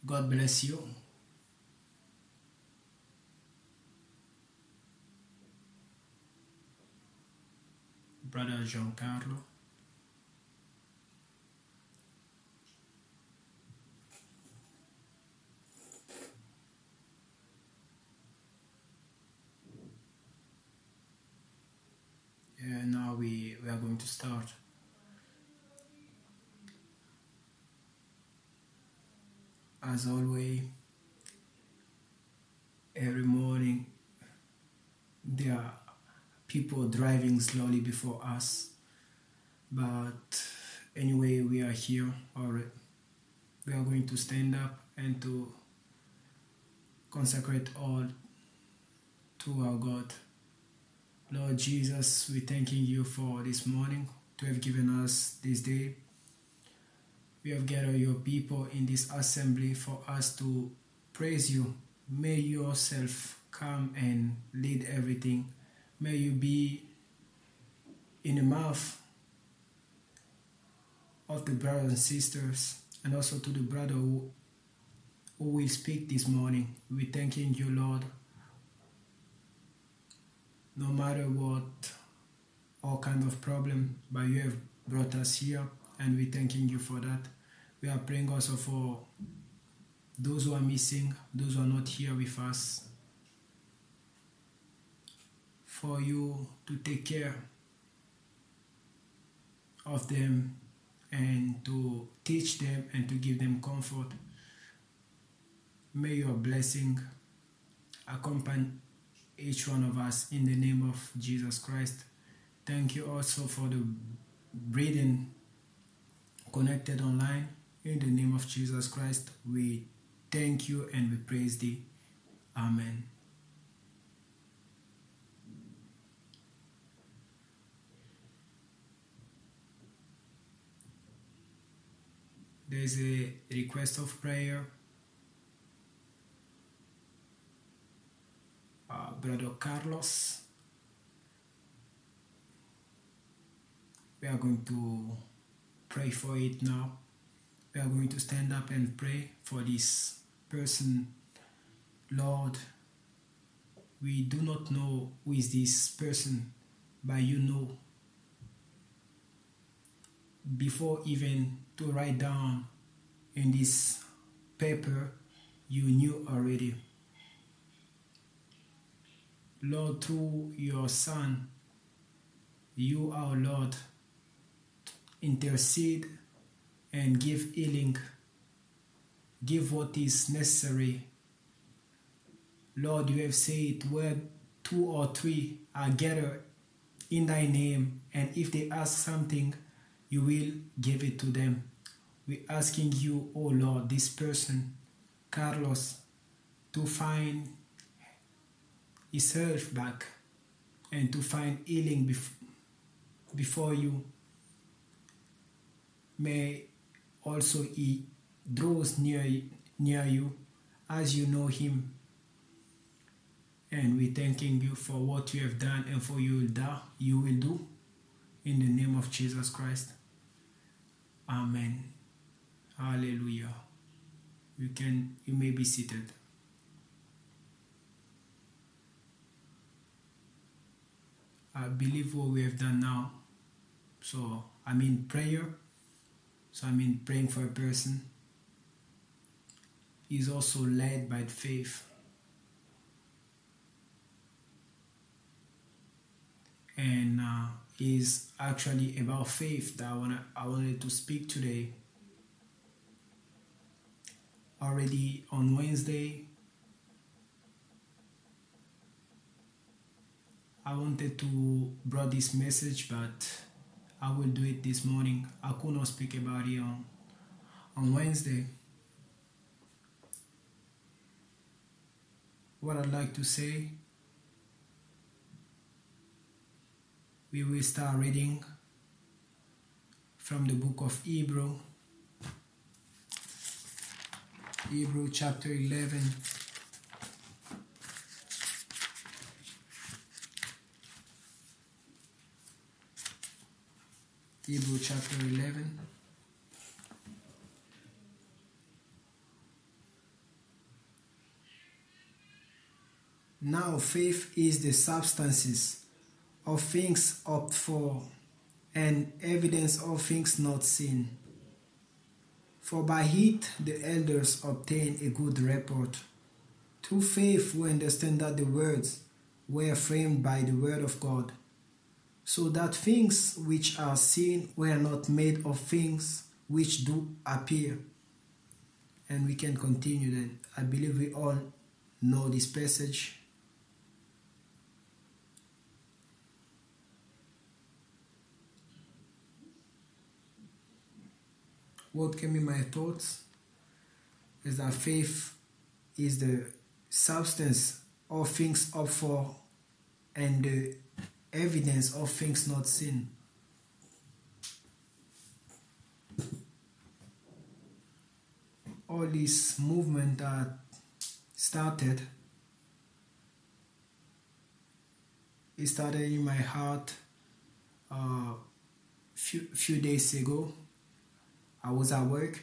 God bless you. Brother Giancarlo. Now we are going to start. As always, every morning there are people driving slowly before us, but anyway, we are here already. We are going to stand up and to consecrate all to our God. Lord Jesus, we thanking you for this morning, to have given us this day. We have gathered your people in this assembly for us to praise you. May yourself come and lead everything. May you be in the mouth of the brothers and sisters, and also to the brother who will speak this morning. We thanking you, Lord. No matter what, all kind of problem, but you have brought us here, and we thanking you for that. We are praying also for those who are missing, those who are not here with us, for you to take care of them and to teach them and to give them comfort. May your blessing accompany each one of us in the name of Jesus Christ. Thank you also for the breathing connected online. In the name of Jesus Christ, we thank you and we praise thee. Amen. There is a request of prayer. Brother Carlos. We are going to pray for it now. We are going to stand up and pray for this person. Lord, we do not know who is this person, but you know. Before even to write down in this paper, you knew already. Lord, through your Son, you, our Lord, intercede and give healing, give what is necessary. Lord, you have said where 2 or 3 are gathered in thy name, and if they ask something, you will give it to them. We're asking you, oh Lord, this person, Carlos, to find his health back and to find healing before you. May also he draws near you as you know him. And we're thanking you for what you have done and for you will do in the name of Jesus Christ. Amen. Hallelujah. You may be seated. I believe what we have done now. So I'm in prayer. So I'm in praying for a person. He's also led by faith. And is actually about faith that I wanted to speak today. Already on Wednesday, I wanted to bring this message, but I will do it this morning. I could not speak about it on Wednesday. What I'd like to say, we will start reading from the book of Hebrew chapter 11. Hebrew chapter 11. Now faith is the substances of things hoped for, and evidence of things not seen. For by it the elders obtained a good report. Through faith we understand that the words were framed by the word of God, so that things which are seen were not made of things which do appear. And we can continue then. I believe we all know this passage. What came in my thoughts is that faith is the substance of things hoped for and the evidence of things not seen. All this movement that started, it started in my heart few days ago. I was at work,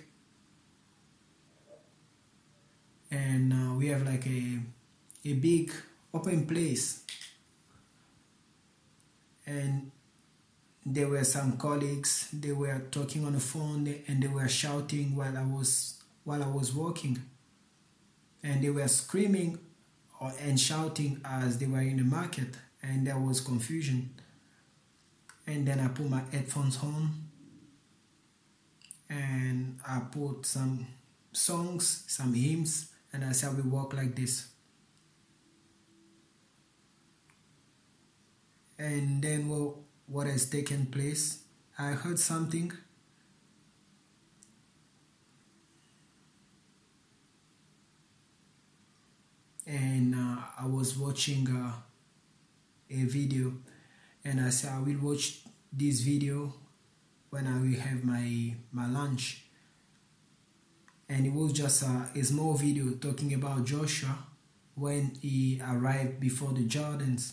and we have like a big open place, and there were some colleagues. They were talking on the phone and they were shouting while I was working, and they were screaming and shouting as they were in the market, and there was confusion. And then I put my headphones on and I put some songs, some hymns, and I said we walk like this. And then what has taken place, I heard something, and I was watching a video, and I said I will watch this video when I will have my lunch. And it was just a small video talking about Joshua when he arrived before the Jordans.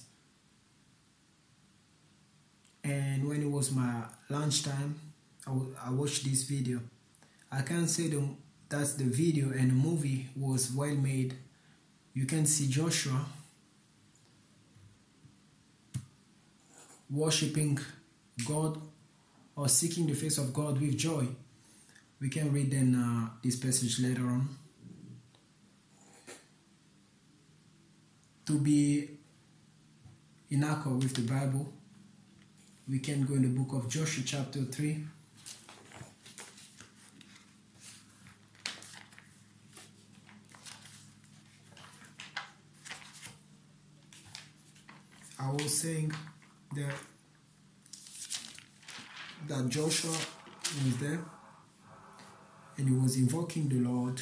And when it was my lunchtime, I watched this video. I can't say that the video and the movie was well made. You can see Joshua worshipping God or seeking the face of God with joy. We can read then this passage later on. To be in accord with the Bible, we can go in the book of Joshua chapter 3. I was saying that Joshua was there and he was invoking the Lord.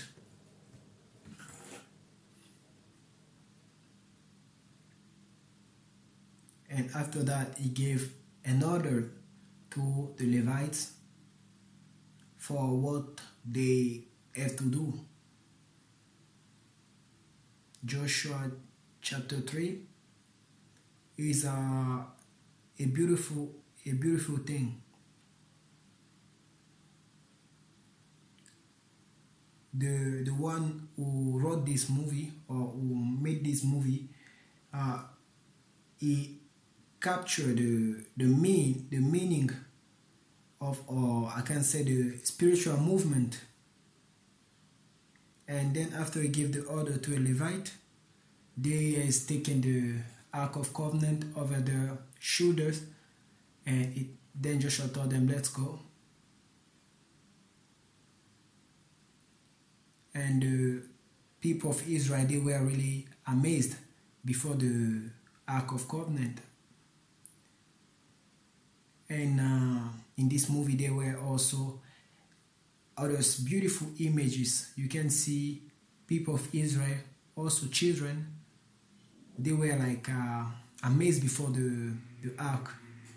And after that, he gave an order to the Levites for what they have to do. Joshua chapter 3 is a beautiful thing. The one who wrote this movie or who made this movie, he captured the meaning of, or I can say the spiritual movement. And then after he gave the order to a Levite, they has taken the Ark of Covenant over their shoulders, and then Joshua told them, let's go. And the people of Israel, they were really amazed before the Ark of Covenant. And in this movie, there were also other beautiful images. You can see people of Israel, also children, they were like amazed before the ark.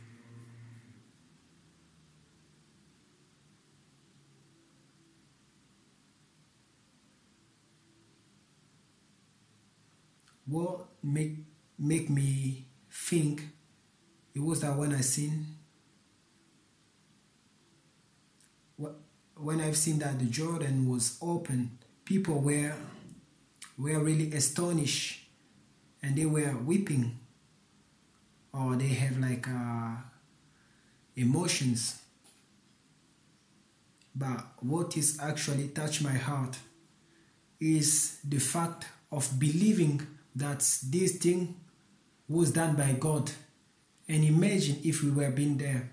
What make me think it was that when I've seen that the Jordan was open, people were really astonished and they were weeping, or they have like emotions. But what is actually touched my heart is the fact of believing that this thing was done by God. And imagine if we were being there.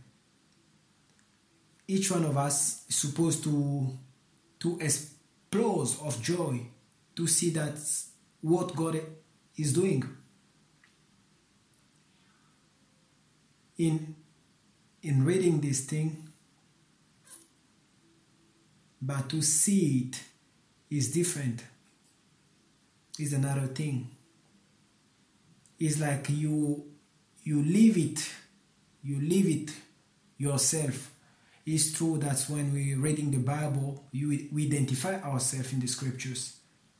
Each one of us is supposed to explode of joy to see that what God is doing. In reading this thing, but to see it is different. Is another thing. It's like you live it yourself. It's true that when we're reading the Bible, we identify ourselves in the scriptures.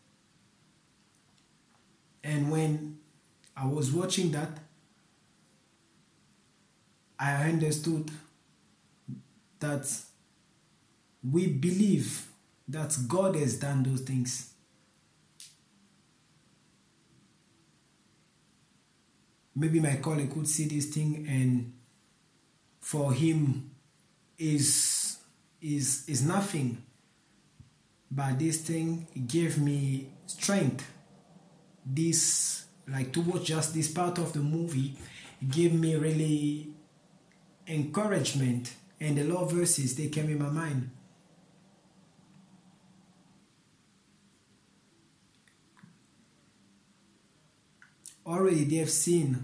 And when I was watching that, I understood that we believe that God has done those things. Maybe my colleague could see this thing, and for him is nothing. But this thing gave me strength. This, like, to watch just this part of the movie, gave me really encouragement, and a lot of verses, they came in my mind. Already they have seen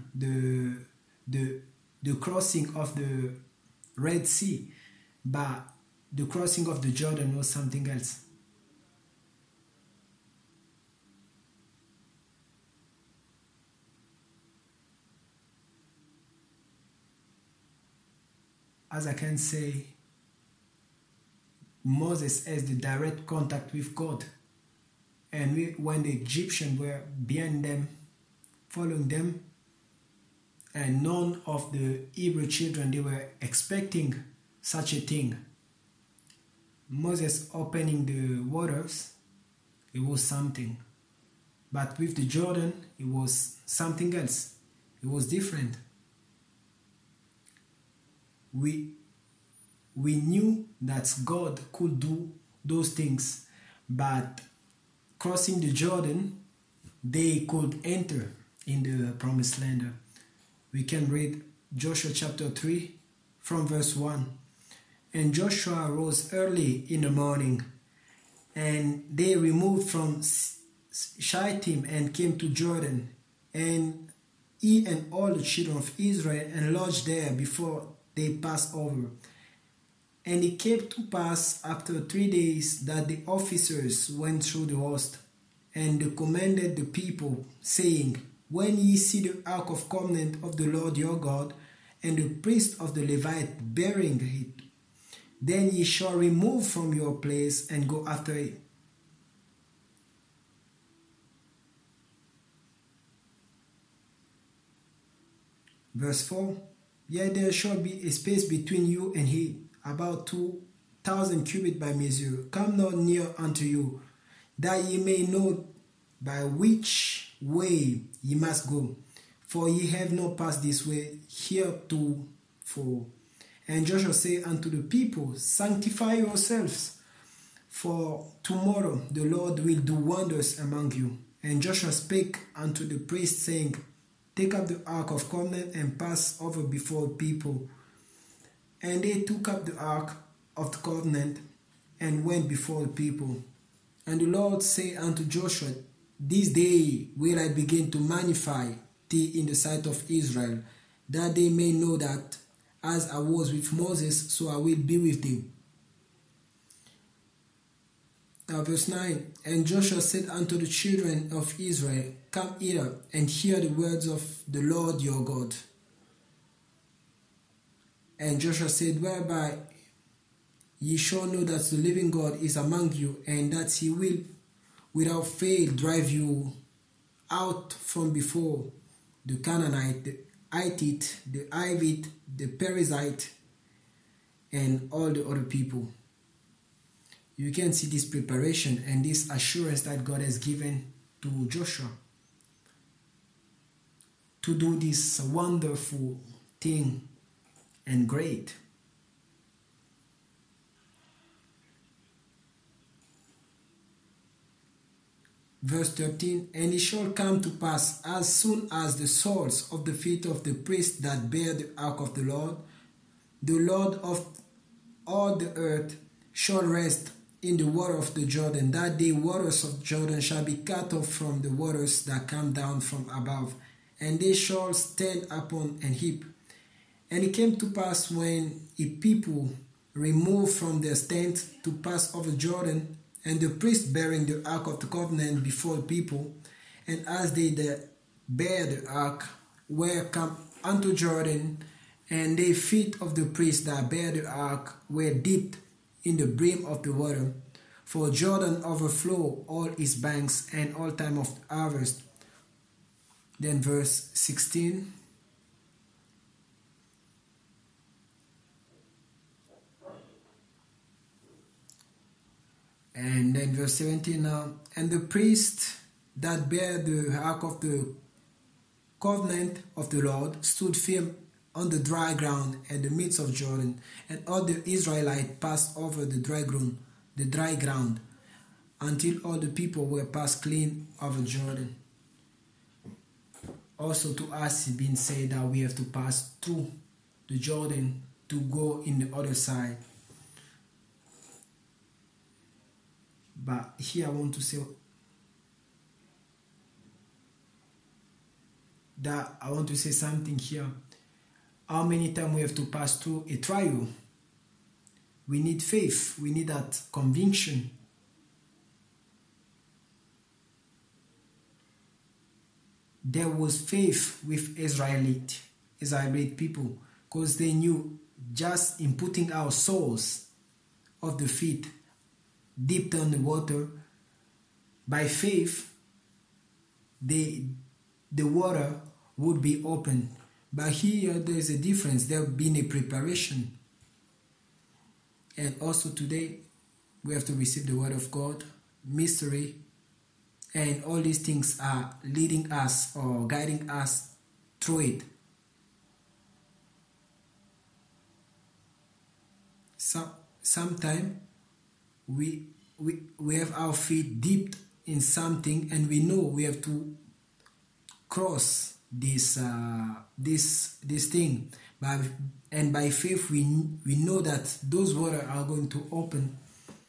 the crossing of the Red Sea, but the crossing of the Jordan was something else. As I can say, Moses has the direct contact with God, and when the Egyptians were behind them, following them, and none of the Hebrew children, they were expecting such a thing. Moses opening the waters, it was something. But with the Jordan, it was something else. It was different. We knew that God could do those things, but crossing the Jordan, they could enter in the promised land. We can read Joshua chapter 3 from verse 1. And Joshua rose early in the morning, and they removed from Shittim and came to Jordan, and he and all the children of Israel and lodged there before they passed over. And it came to pass after 3 days that the officers went through the host, and they commanded the people, saying, When ye see the ark of covenant of the Lord your God, and the priest of the Levite bearing it, then ye shall remove from your place and go after it. Verse 4, Yet there shall be a space between you and him, about 2,000 cubits by measure. Come not near unto you, that ye may know by which way ye must go. For ye have not passed this way heretofore. And Joshua said unto the people, Sanctify yourselves, for tomorrow the Lord will do wonders among you. And Joshua spake unto the priests, saying, Take up the ark of covenant and pass over before the people. And they took up the ark of the covenant and went before the people. And the Lord said unto Joshua, This day will I begin to magnify thee in the sight of Israel, that they may know that as I was with Moses, so I will be with thee. Now verse 9, And Joshua said unto the children of Israel, Come hither, and hear the words of the Lord your God. And Joshua said, Whereby ye shall know that the living God is among you, and that he will without fail drive you out from before the Canaanite, the Hittite, the Hivite, the Perizzite, and all the other people. You can see this preparation and this assurance that God has given to Joshua. to do this wonderful thing and great. Verse 13, and it shall come to pass as soon as the soles of the feet of the priests that bear the ark of the Lord of all the earth, shall rest in the water of the Jordan. That day waters of Jordan shall be cut off from the waters that come down from above, and they shall stand upon an heap. And it came to pass when a people removed from their stand to pass over Jordan, and the priest bearing the ark of the covenant before the people, and as they that bear the ark were come unto Jordan, and the feet of the priests that bear the ark were dipped in the brim of the water, for Jordan overflow all its banks and all time of harvest. Then verse 16. And then verse 17 now, and the priest that bare the ark of the covenant of the Lord stood firm on the dry ground at the midst of Jordan, and all the Israelites passed over the dry ground, until all the people were passed clean over Jordan. Also to us it's been said that we have to pass through the Jordan to go in the other side. But here I want to say something here. How many times we have to pass through a trial? We need faith. We need that conviction. There was faith with Israelite people, because they knew just in putting our soles of the feet dipped on the water, by faith, the water would be open. But here there's a difference. There have been a preparation. And also today, we have to receive the word of God, mystery, and all these things are leading us or guiding us through it. Sometimes we have our feet dipped in something, and we know we have to cross this thing. And by faith we know that those waters are going to open.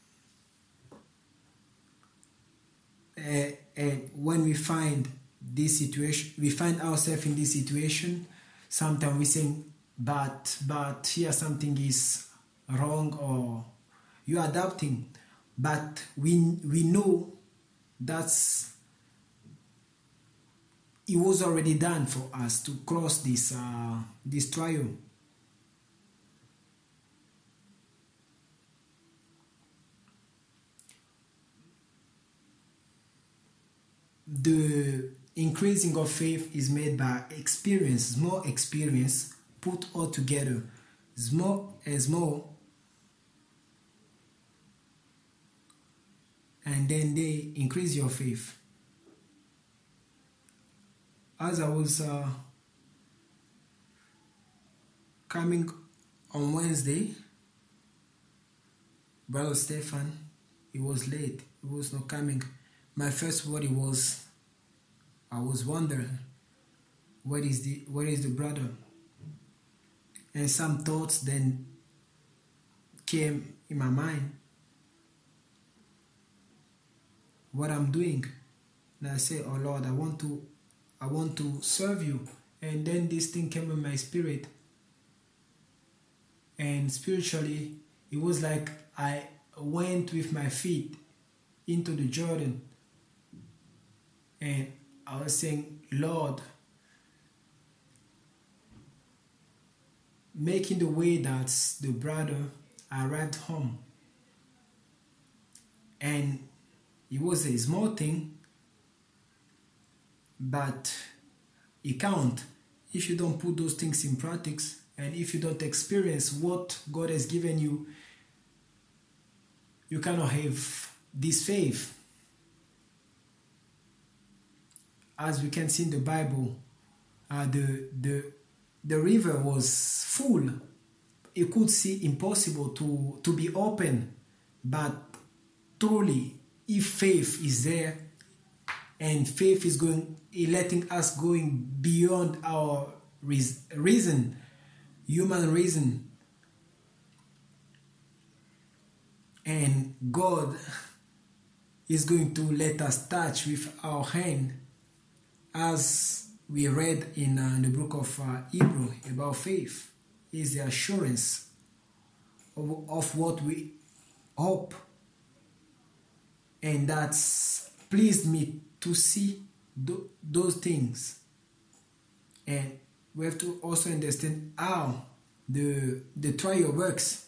And when we find this situation, we find ourselves in this situation, sometimes we think, but here something is wrong, or you are adapting. But we know that's it was already done for us to cross this trial. The increasing of faith is made by experience, more experience put all together, small and small, and then they increase your faith. As I was coming on Wednesday, Brother Stefan, he was late. He was not coming. My first word was, I was wondering, where is the brother? And some thoughts then came in my mind. What I'm doing. And I say, oh Lord, I want to serve you. And then this thing came in my spirit. And spiritually, it was like I went with my feet into the Jordan. And I was saying, Lord, making the way that the brother arrived home. And it was a small thing, but it counts if you don't put those things in practice, and if you don't experience what God has given you. You cannot have this faith. As we can see in the Bible, the river was full. You could see impossible to be open. But truly, if faith is there, and faith is letting us going beyond our reason, human reason, and God is going to let us touch with our hand, as we read in the book of Hebrew about faith, is the assurance of what we hope. And that's pleased me to see those things. And we have to also understand how the trial works.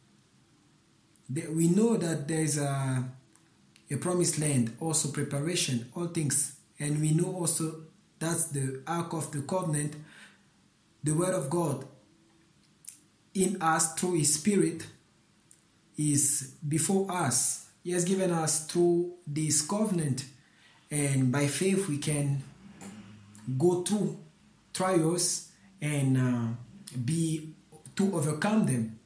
We know that there's a promised land, also preparation, all things. And we know also that's the Ark of the Covenant, the Word of God in us through His Spirit is before us. He has given us through this covenant, and by faith we can go through trials and be to overcome them.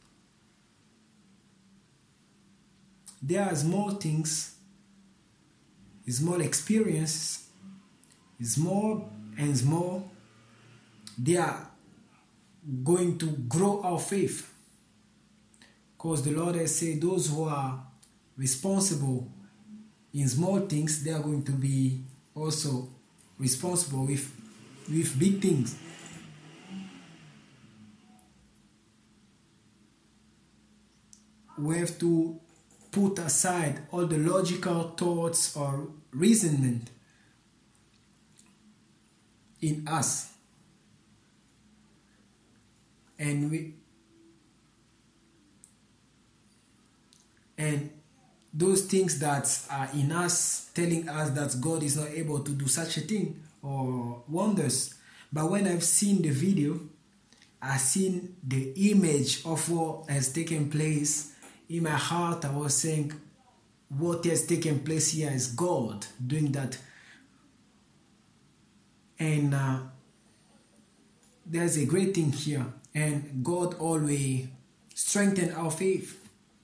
There are small things, small experiences, small and small. They are going to grow our faith, because the Lord has said those who are responsible in small things, they are going to be also responsible with big things. We have to put aside all the logical thoughts or reasonment in us, and those things that are in us telling us that God is not able to do such a thing or wonders. But when I've seen the video, I've seen the image of what has taken place. In my heart, I was saying, what has taken place here is God doing that. And there's a great thing here. And God always strengthens our faith.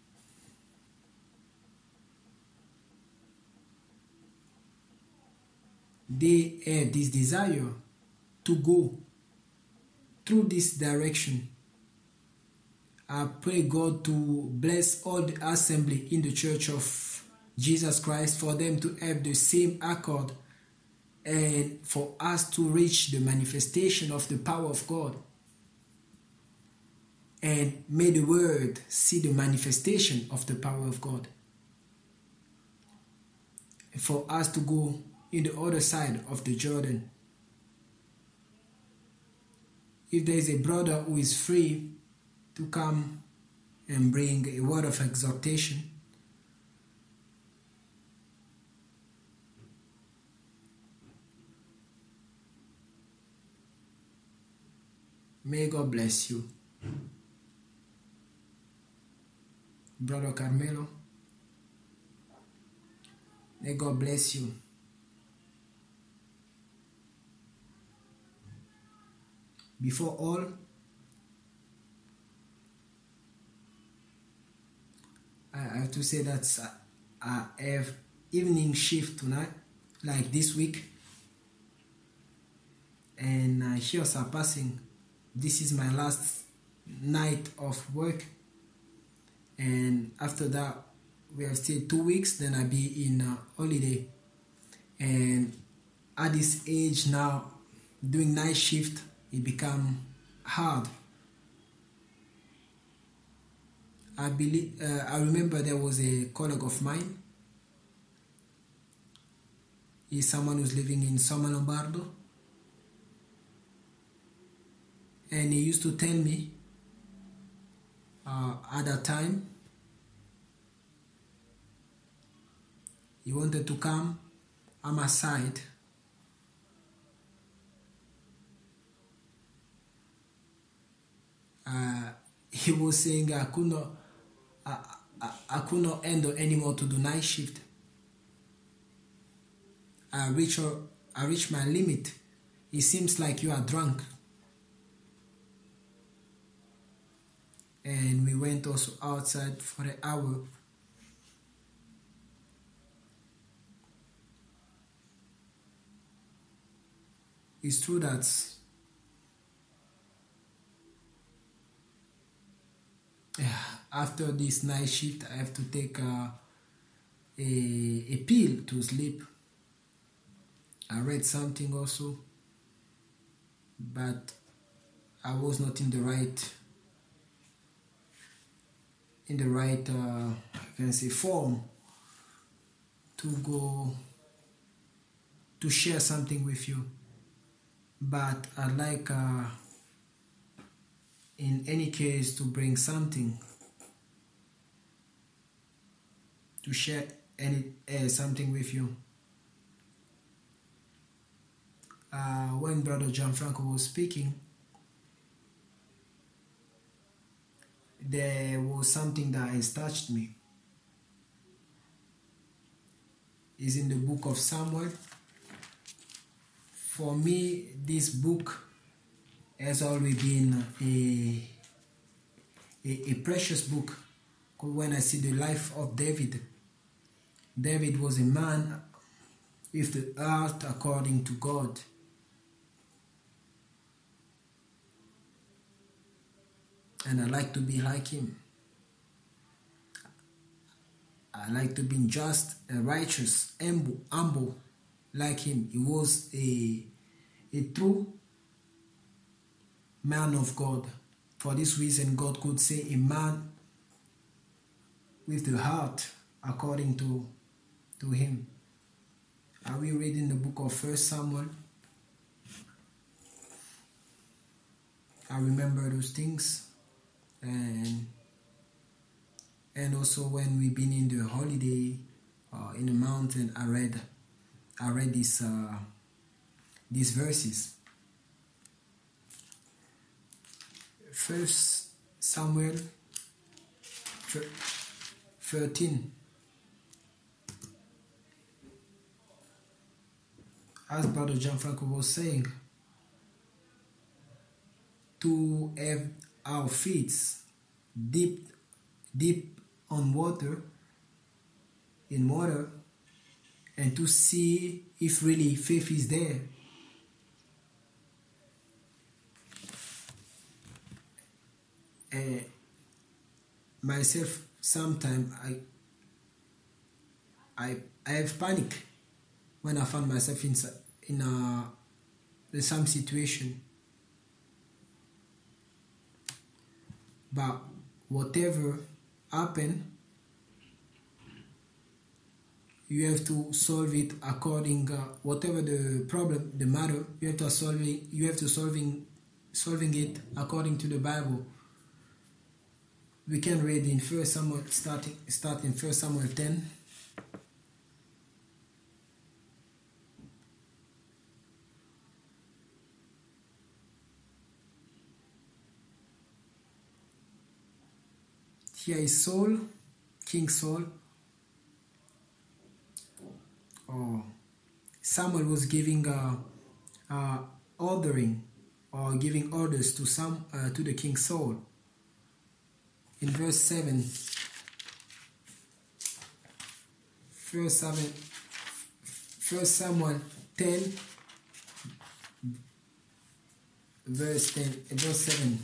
They have this desire to go through this direction. I pray God to bless all the assembly in the Church of Jesus Christ, for them to have the same accord, and for us to reach the manifestation of the power of God. And may the world see the manifestation of the power of God. And for us to go in the other side of the Jordan. If there is a brother who is free to come and bring a word of exhortation, may God bless you. Brother Carmelo, may God bless you. Before all, I have to say that I have evening shift tonight, like this week, and years are passing. This is my last night of work, and after that we have still 2 weeks, then I'll be in holiday. And at this age now, doing night shift, it become hard. I remember there was a colleague of mine. He's someone who's living in Somma Lombardo, and he used to tell me at that time he wanted to come on my side he was saying I could not handle anymore to do night shift. I reached my limit, it seems like you are drunk. And we went also outside for an hour. It's true that after this night shift, I have to take a pill to sleep. I read something also, but I was not in the right I can say form to go to share something with you. But I'd like in any case to bring something to share something with you. When Brother Gianfranco was speaking, there was something that has touched me. It's in the book of Samuel. For me, this book has always been a precious book. When I see the life of David, David was a man with the heart according to God. And I like to be like him. I like to be just, righteous, humble like him. He was a true man of God. For this reason, God could say a man with the heart according to him. Are we reading the book of 1 Samuel? I remember those things. And also when we've been in the holiday in the mountain, I read these verses. 1 Samuel 13. As Brother Gianfranco was saying, to have our feet deep on water, in water, and to see if really faith is there. Myself, sometimes I have panic when I find myself in some situation. But whatever happen, you have to solve it according whatever the problem, the matter, you have to solving it according to the Bible. We can read in 1 Samuel, start in 1 Samuel 10. Here is Saul, King Saul. Samuel was giving giving orders to the King Saul. In verse 7, 1 Samuel 10, verse 7.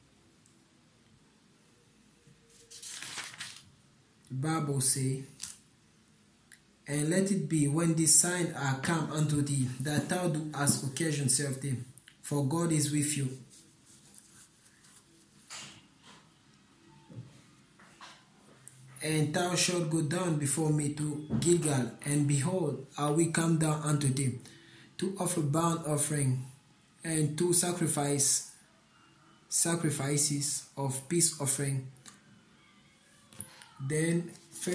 The Bible says, "And let it be when these signs are come unto thee, that thou do as occasion serve thee, for God is with you. And thou shalt go down before me to Gilgal, and behold, I will come down unto thee, to offer burnt offering, and to sacrifices of peace offering." Then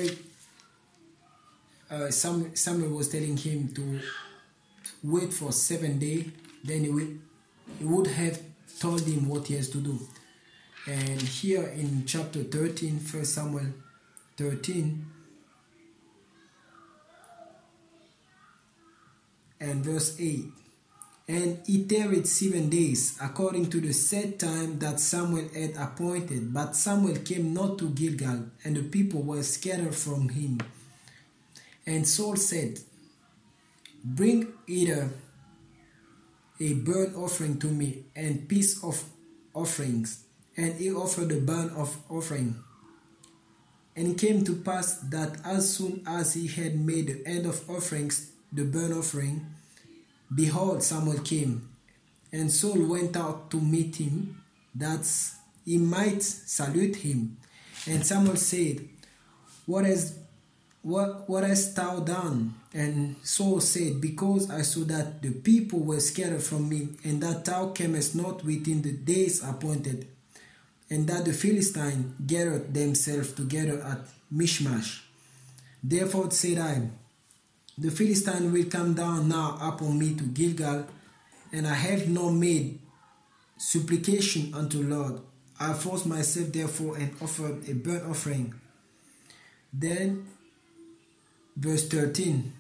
Samuel was telling him to wait for 7 days. Then he would have told him what he has to do. And here in chapter 13, 1 Samuel 13, and verse 8, And he tarried 7 days, according to the set time that Samuel had appointed. But Samuel came not to Gilgal, and the people were scattered from him. And Saul said, Bring either a burnt offering to me, and peace of offerings. And he offered the burnt offering. And it came to pass that as soon as he had made the end of offerings, the burnt offering, behold, Samuel came. And Saul went out to meet him, that he might salute him. And Samuel said, What hast thou done? And Saul said, Because I saw that the people were scattered from me, and that thou camest not within the days appointed, and that the Philistines gathered themselves together at Michmash. Therefore said I, The Philistine will come down now upon me to Gilgal, and I have not made supplication unto Lord. I forced myself therefore and offered a burnt offering. Then, verse 13.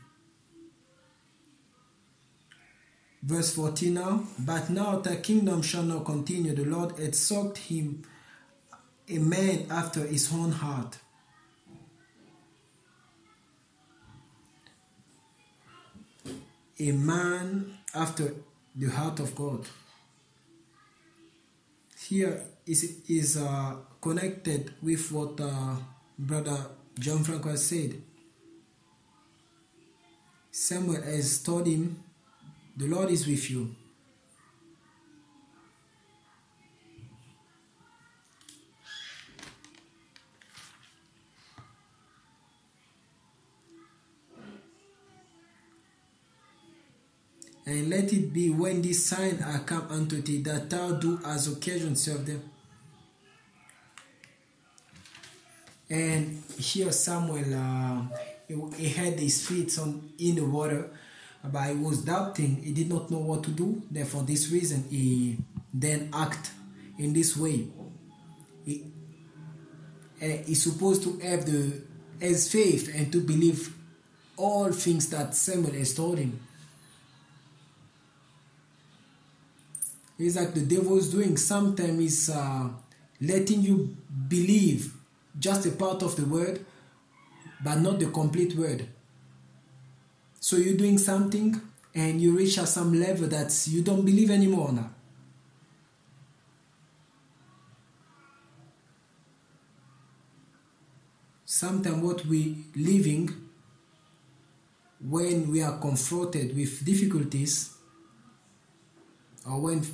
Verse 14 now. But now thy kingdom shall not continue. The Lord had sought him a man after his own heart. A man after the heart of God. Here is connected with what Brother John Franco said. Samuel has told him, the Lord is with you. And let it be when these signs are come unto thee, that thou do as occasion serve them. And here Samuel, he had his feet in the water, but he was doubting. He did not know what to do. Therefore, this reason, he then act in this way. He's supposed to have his faith and to believe all things that Samuel has told him. It's like the devil is doing. Sometimes he's letting you believe just a part of the word, but not the complete word. So you're doing something and you reach at some level that you don't believe anymore now. Sometimes what we living, when we are confronted with difficulties, or when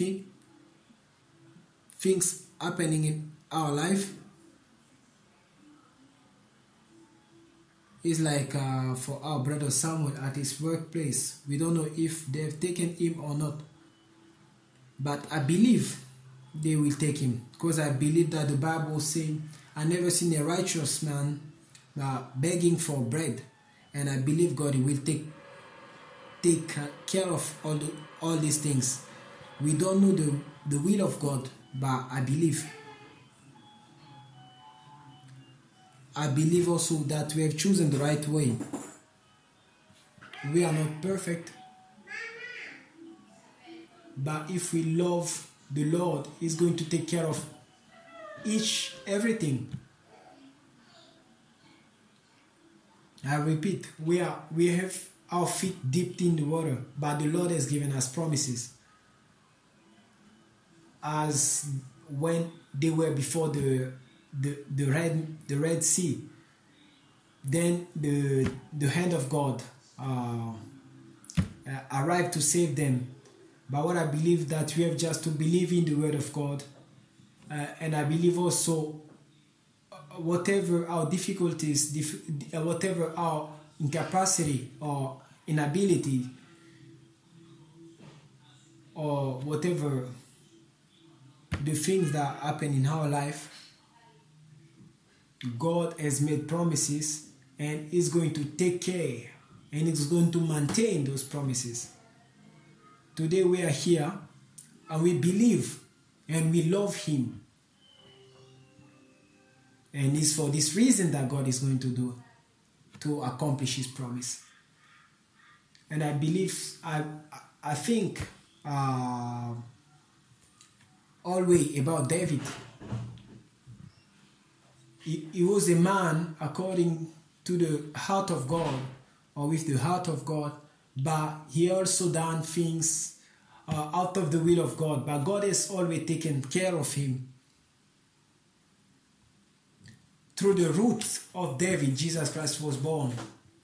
things happening in our life, is like for our brother Samuel at his workplace. We don't know if they've taken him or not, but I believe they will take him, because I believe that the Bible says, I never seen a righteous man begging for bread, and I believe God will take care of all these things. We don't know the will of God, but I believe also that we have chosen the right way. We are not perfect, but if we love the Lord, He's going to take care of everything. I repeat, we have our feet dipped in the water, but the Lord has given us promises. As when they were before the Red Sea, then the hand of God arrived to save them. But what I believe, that we have just to believe in the word of God, and I believe also whatever our difficulties, whatever our incapacity or inability, or whatever the things that happen in our life, God has made promises and is going to take care and is going to maintain those promises. Today we are here and we believe and we love Him. And it's for this reason that God is going to accomplish His promise. And I believe I think always about David. He was a man according to the heart of God, or with the heart of God, but he also done things out of the will of God. But God has always taken care of him. Through the roots of David, Jesus Christ was born.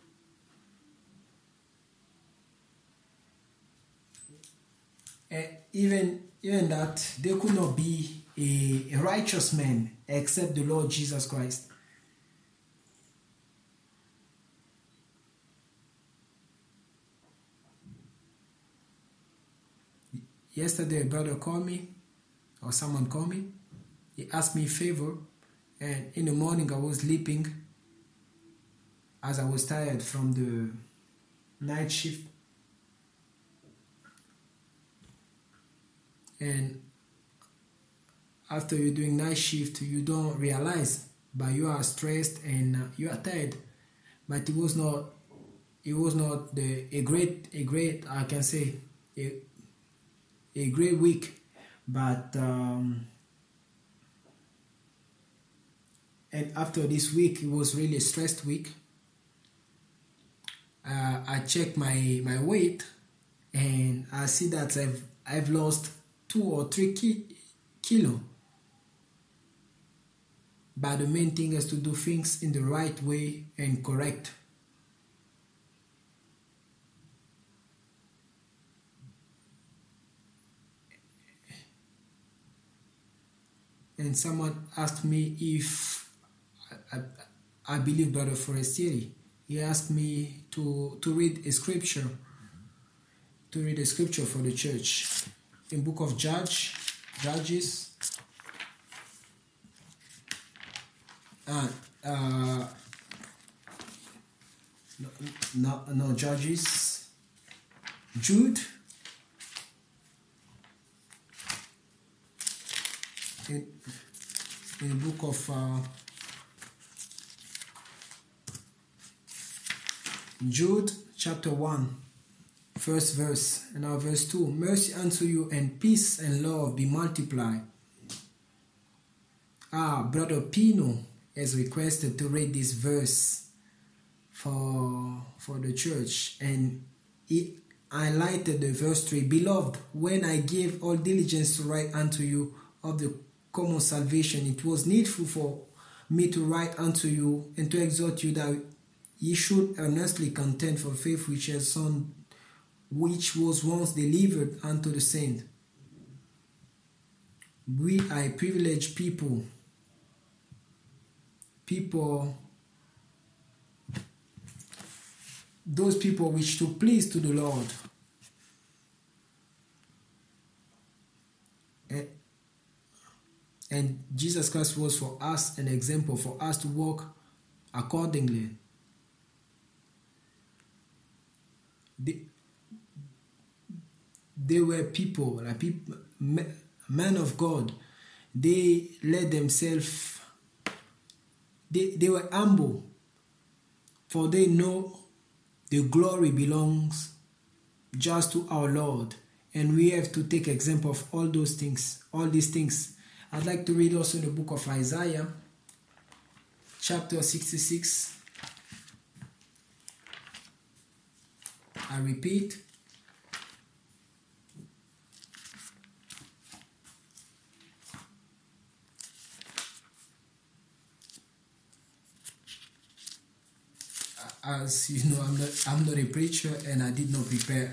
Even that there could not be a righteous man except the Lord Jesus Christ. Yesterday a brother called me, or someone called me. He asked me a favor, and in the morning I was sleeping as I was tired from the night shift. And after you're doing night shift, you don't realize, but you are stressed and you are tired. But it was not a great I can say a great week, but and after this week, it was really a stressed week. I checked my weight, and I see that I've lost 2 or 3 kilo. But the main thing is to do things in the right way and correct. And someone asked me if I believe Brother Forestieri. He asked me to read a scripture, for the church. In book of Judges, Judges, Jude, in the book of Jude, chapter 1, first verse, and now verse 2. Mercy unto you, and peace and love be multiplied. Brother Pino has requested to read this verse for the church, and he highlighted the verse 3. Beloved, when I gave all diligence to write unto you of the common salvation, it was needful for me to write unto you and to exhort you that ye should earnestly contend for faith which was once delivered unto the saint. We are a privileged people, those people which to please to the Lord. And Jesus Christ was for us an example, for us to walk accordingly. They were people, men of God. They let themselves, they were humble, for they know the glory belongs just to our Lord. And we have to take example of all these things. I'd like to read also the book of Isaiah, chapter 66. I repeat. As you know, I'm not a preacher, and I did not prepare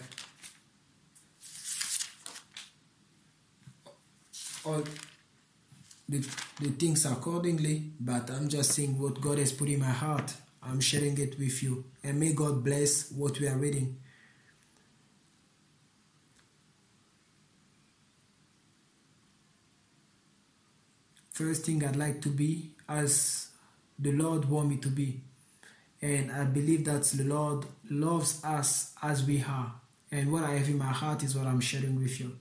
all the things accordingly, but I'm just saying what God has put in my heart. I'm sharing it with you, and may God bless what we are reading. First thing, I'd like to be as the Lord wants me to be. And I believe that the Lord loves us as we are. And what I have in my heart is what I'm sharing with you.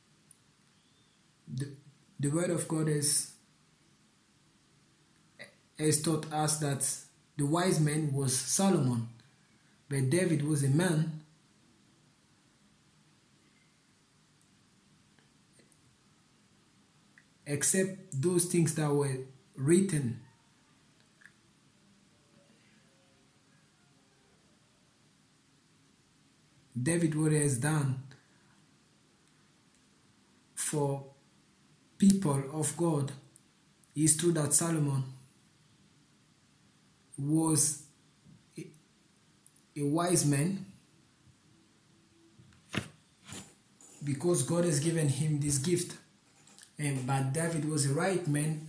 The word of God is, has taught us that the wise man was Solomon, but David was a man except those things that were written. David, what he has done for people of God is true that Solomon was a wise man because God has given him this gift. But David was a right man.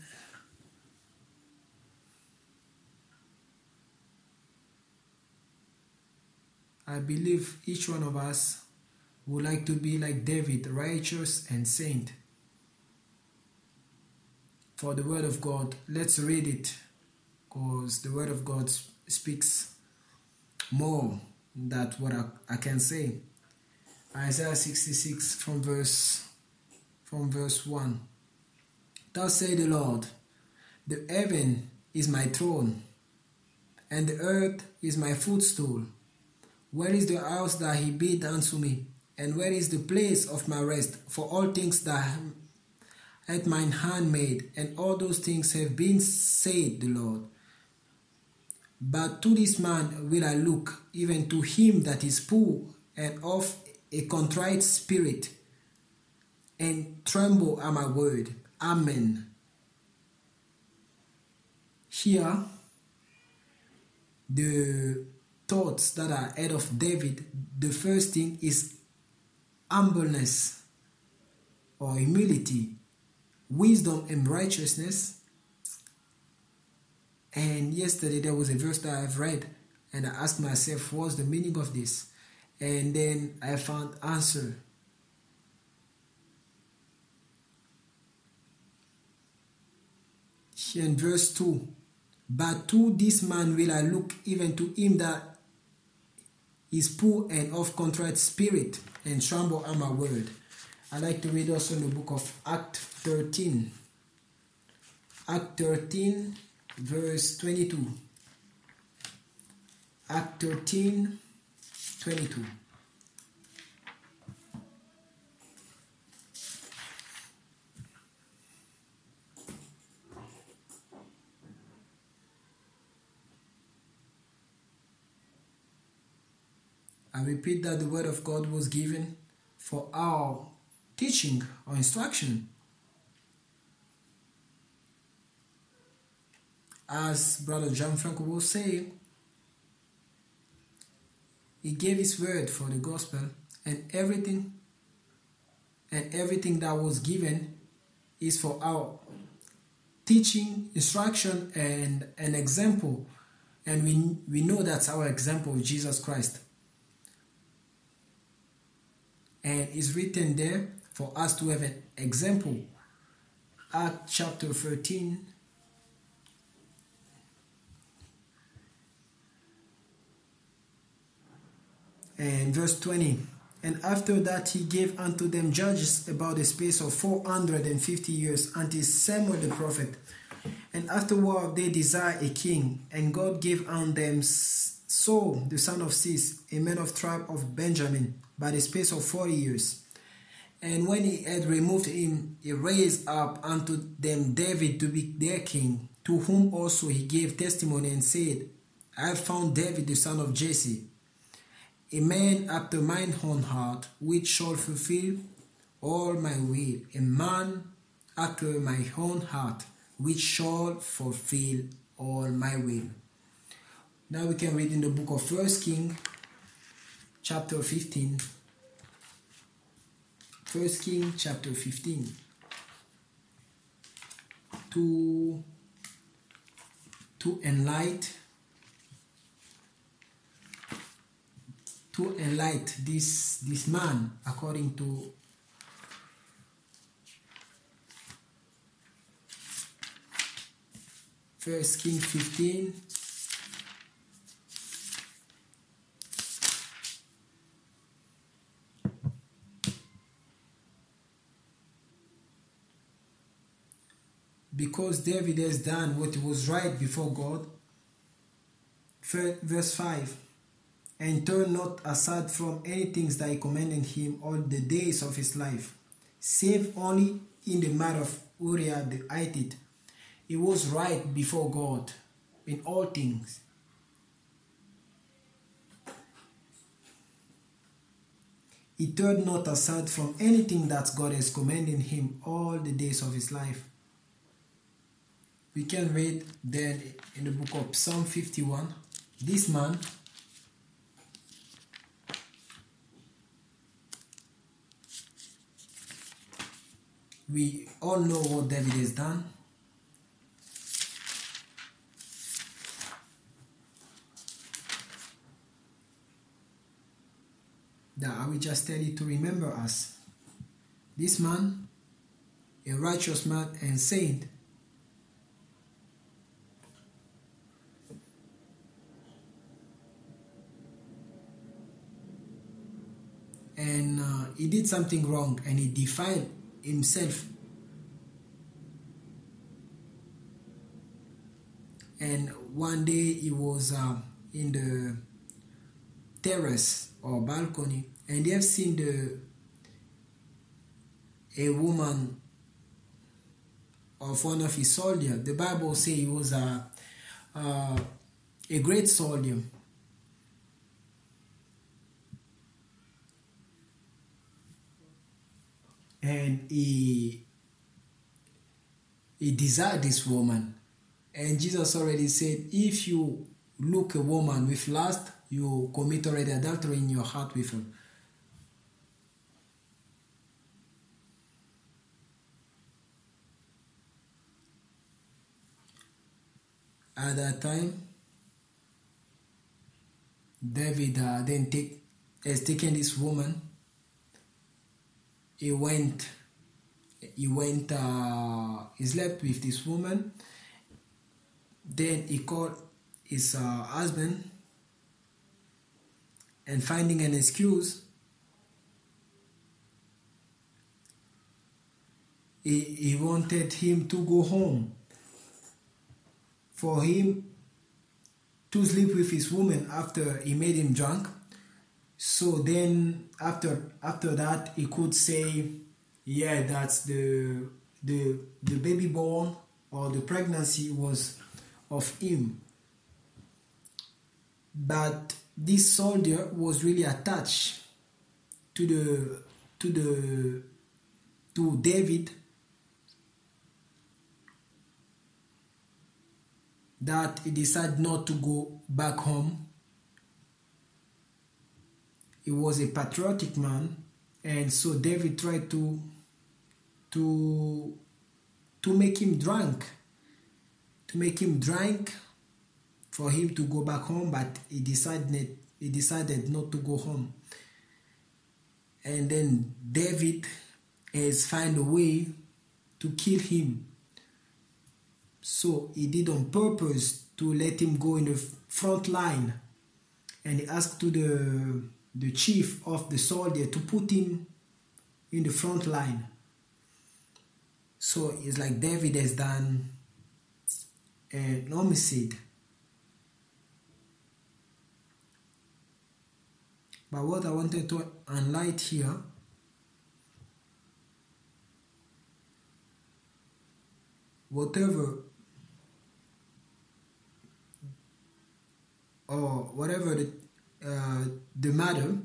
I believe each one of us would like to be like David, righteous and saint. For the word of God, let's read it, because the word of God speaks more than what I can say. Isaiah 66 from verse 1. Thus say the Lord, the heaven is my throne, and the earth is my footstool. Where is the house that he built unto me? And where is the place of my rest? For all things that hath mine hand made, and all those things have been, said the Lord. But to this man will I look, even to him that is poor and of a contrite spirit, and tremble at my word. Amen. Here, the thoughts that are ahead of David, the first thing is humbleness or humility, wisdom and righteousness. And yesterday there was a verse that I've read and I asked myself, what's the meaning of this? And then I found answer. Here in verse 2, but to this man will I look, even to him that is poor and of contrite spirit, and tremble at my word. I like to read also in the book of Acts 13. Act 13, verse 22. Act 13, 22. I repeat that the word of God was given for our teaching or instruction. As Brother John Franco will say, he gave his word for the gospel, and everything that was given is for our teaching, instruction, and an example. And we know that's our example of Jesus Christ. And it's written there for us to have an example. Acts chapter 13. And verse 20. And after that he gave unto them judges about the space of 450 years until Samuel the prophet. And afterward they desired a king, and God gave unto them Saul the son of Cis, a man of tribe of Benjamin, by the space of 40 years. And when he had removed him, he raised up unto them David to be their king, to whom also he gave testimony and said, I have found David the son of Jesse, a man after mine own heart, which shall fulfill all my will, a man after my own heart, which shall fulfill all my will. Now we can read in the book of 1 Kings, chapter 15. 1 Kings chapter 15. To enlighten this man according to First Kings 15. because David has done what was right before God. Verse 5, and turn not aside from anything that I commanded him all the days of his life, save only in the matter of Uriah the Hittite. He was right before God in all things. He turned not aside from anything that God has commanded him all the days of his life. We can read then in the book of Psalm 51, this man we all know what David has done. That I will just tell you to remember us. This man, a righteous man and saint, and he did something wrong and he defiled himself. And one day he was in the terrace or balcony, and they have seen a woman of one of his soldiers. The Bible says he was a great soldier. And he desired this woman. And Jesus already said, if you look a woman with lust, you commit already adultery in your heart with her. At that time, David has taken this woman. He slept with this woman. Then he called his husband, and finding an excuse, he wanted him to go home, for him to sleep with his woman after he made him drunk. So then after that he could say, yeah, that's the baby born or the pregnancy was of him. But this soldier was really attached to David, that he decided not to go back home. He was a patriotic man, and so David tried to make him drunk, for him to go back home, but he decided not to go home. And then David has found a way to kill him. So he did on purpose to let him go in the front line, and he asked to the chief of the soldier to put him in the front line. So it's like David has done an homicide. But what I wanted to highlight here, whatever the matter,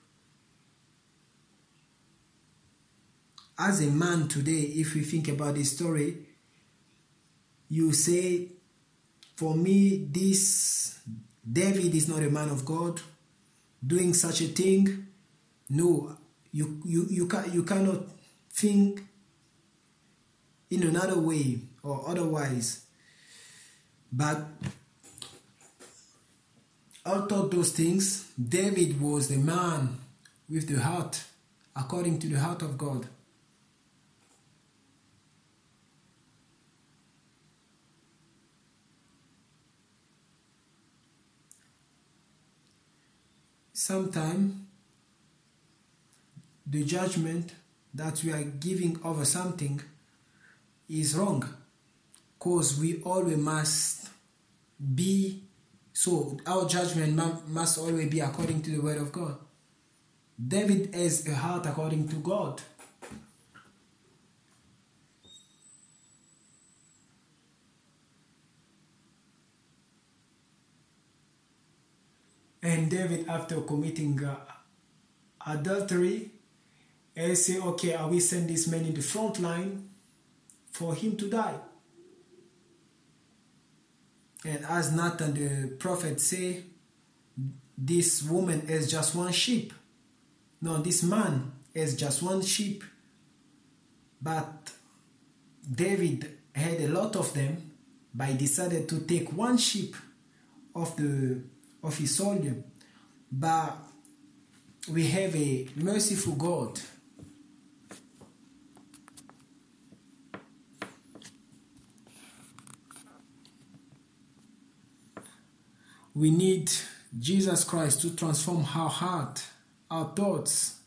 as a man today, if we think about this story, you say, for me, this David is not a man of God doing such a thing. No, you cannot think in another way or otherwise. But out of those things, David was the man with the heart, according to the heart of God. Sometimes the judgment that we are giving over something is wrong. because we always must be, so our judgment must always be according to the word of God. David has a heart according to God. And David, after committing adultery, he say, okay, I will send this man in the front line for him to die. And as Nathan the prophet say, this woman is just one sheep. No, this man is just one sheep. But David had a lot of them, but he decided to take one sheep of his soldier. But we have a merciful God. We need Jesus Christ to transform our heart, our thoughts.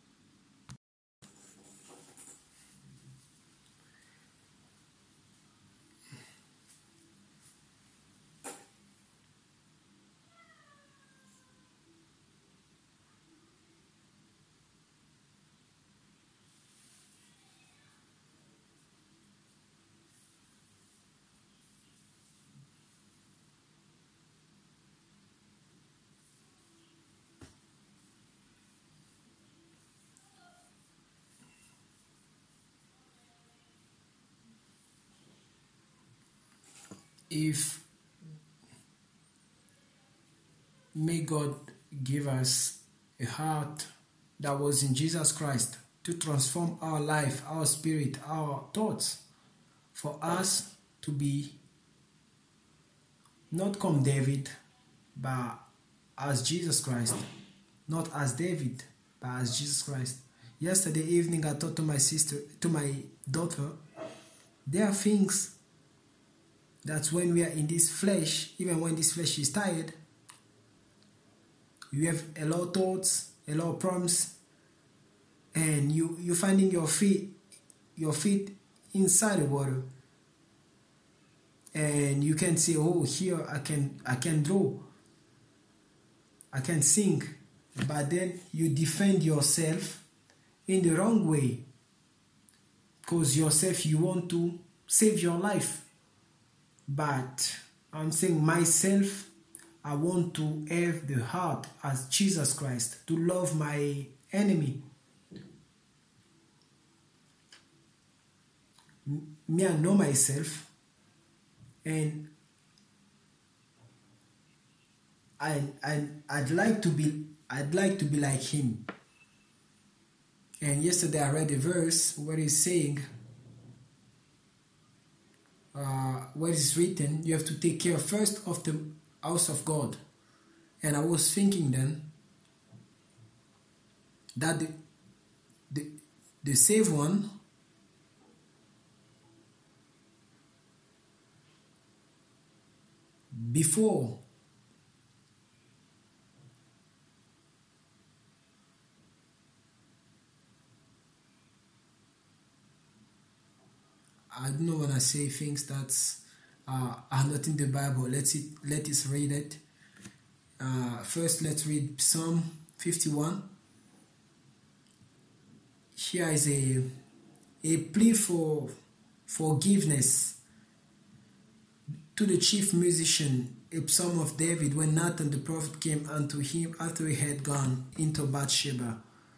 If may God give us a heart that was in Jesus Christ to transform our life, our spirit, our thoughts, for us to be not come David, but as Jesus Christ, not as David, but as Jesus Christ. Yesterday evening I talked to my daughter, there are things that when we are in this flesh, even when this flesh is tired, you have a lot of thoughts, a lot of problems, and you're finding your feet inside the water, and you can say, oh, here I can draw, I can sing, but then you defend yourself in the wrong way, because yourself you want to save your life. But I'm saying myself, I want to have the heart as Jesus Christ, to love my enemy. Me, I know myself, and I'd like to be like him. And yesterday I read a verse where he's saying, where it's written, you have to take care first of the house of God. And I was thinking then that the saved one before I don't know when I say things that are not in the Bible. Let us read it. First, let's read Psalm 51. Here is a plea for forgiveness to the chief musician, a psalm of David, when Nathan the prophet came unto him after he had gone into Bathsheba.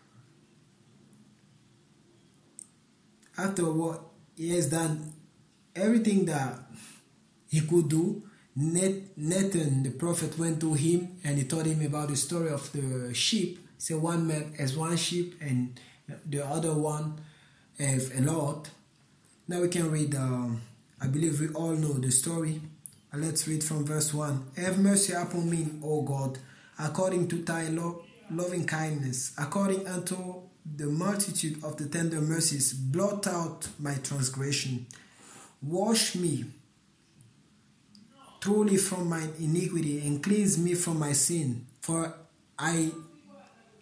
After what he has done, everything that he could do, Nathan the prophet went to him and he told him about the story of the sheep. So one man has one sheep and the other one have a lot. Now we can read, I believe we all know the story. Let's read from verse 1. Have mercy upon me, O God, according to thy loving kindness, according unto the multitude of the tender mercies, blot out my transgression. Wash me truly from mine iniquity and cleanse me from my sin. For I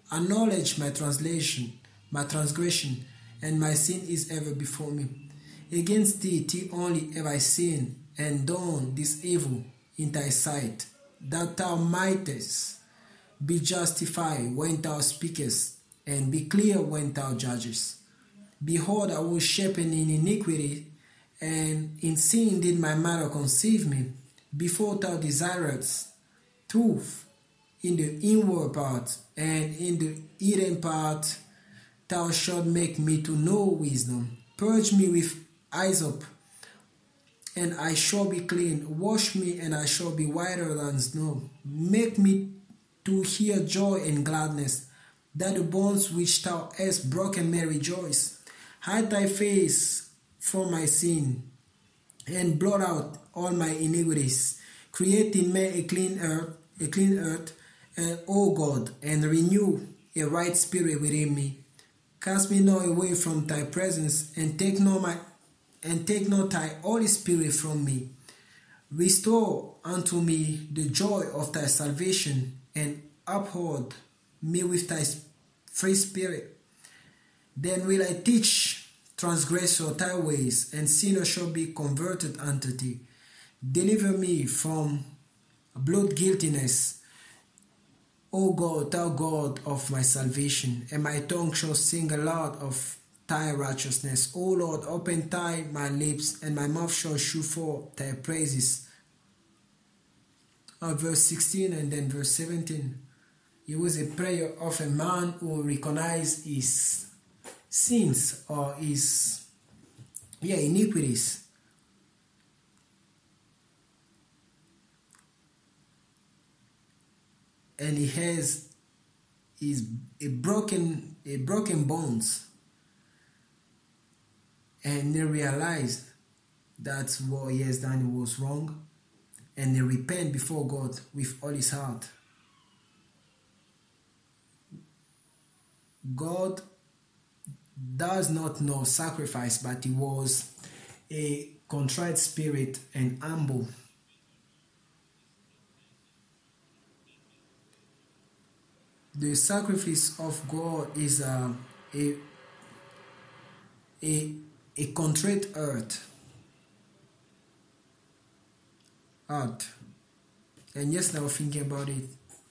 acknowledge my transgression, and my sin is ever before me. Against thee only have I sinned, and done this evil in thy sight, that thou mightest be justified when thou speakest, and be clear when thou judgest. Behold, I was shapen in iniquity, and in sin did my mother conceive me. Before thou desiredst truth in the inward part, and in the hidden part thou shalt make me to know wisdom. Purge me with hyssop, and I shall be clean. Wash me, and I shall be whiter than snow. Make me to hear joy and gladness, that the bones which thou hast broken may rejoice. Hide thy face from my sin, and blot out all my iniquities. Create in me a clean earth, O God, and renew a right spirit within me. Cast me not away from thy presence, and take not thy Holy Spirit from me. Restore unto me the joy of thy salvation, and uphold me with thy free spirit. Then will I teach transgressor thy ways, and sinners shall be converted unto thee. Deliver me from blood guiltiness, O God, thou God of my salvation, and my tongue shall sing aloud of thy righteousness. O Lord, open my lips, and my mouth shall shew forth thy praises. Verse 16 and then verse 17. It was a prayer of a man who recognized his sins or his iniquities. And he has a broken bones, and he realized that what he has done was wrong, and he repent before God with all his heart. God does not know sacrifice, but he was a contrite spirit and humble. The sacrifice of God is a contrite heart. And yes, now thinking about it,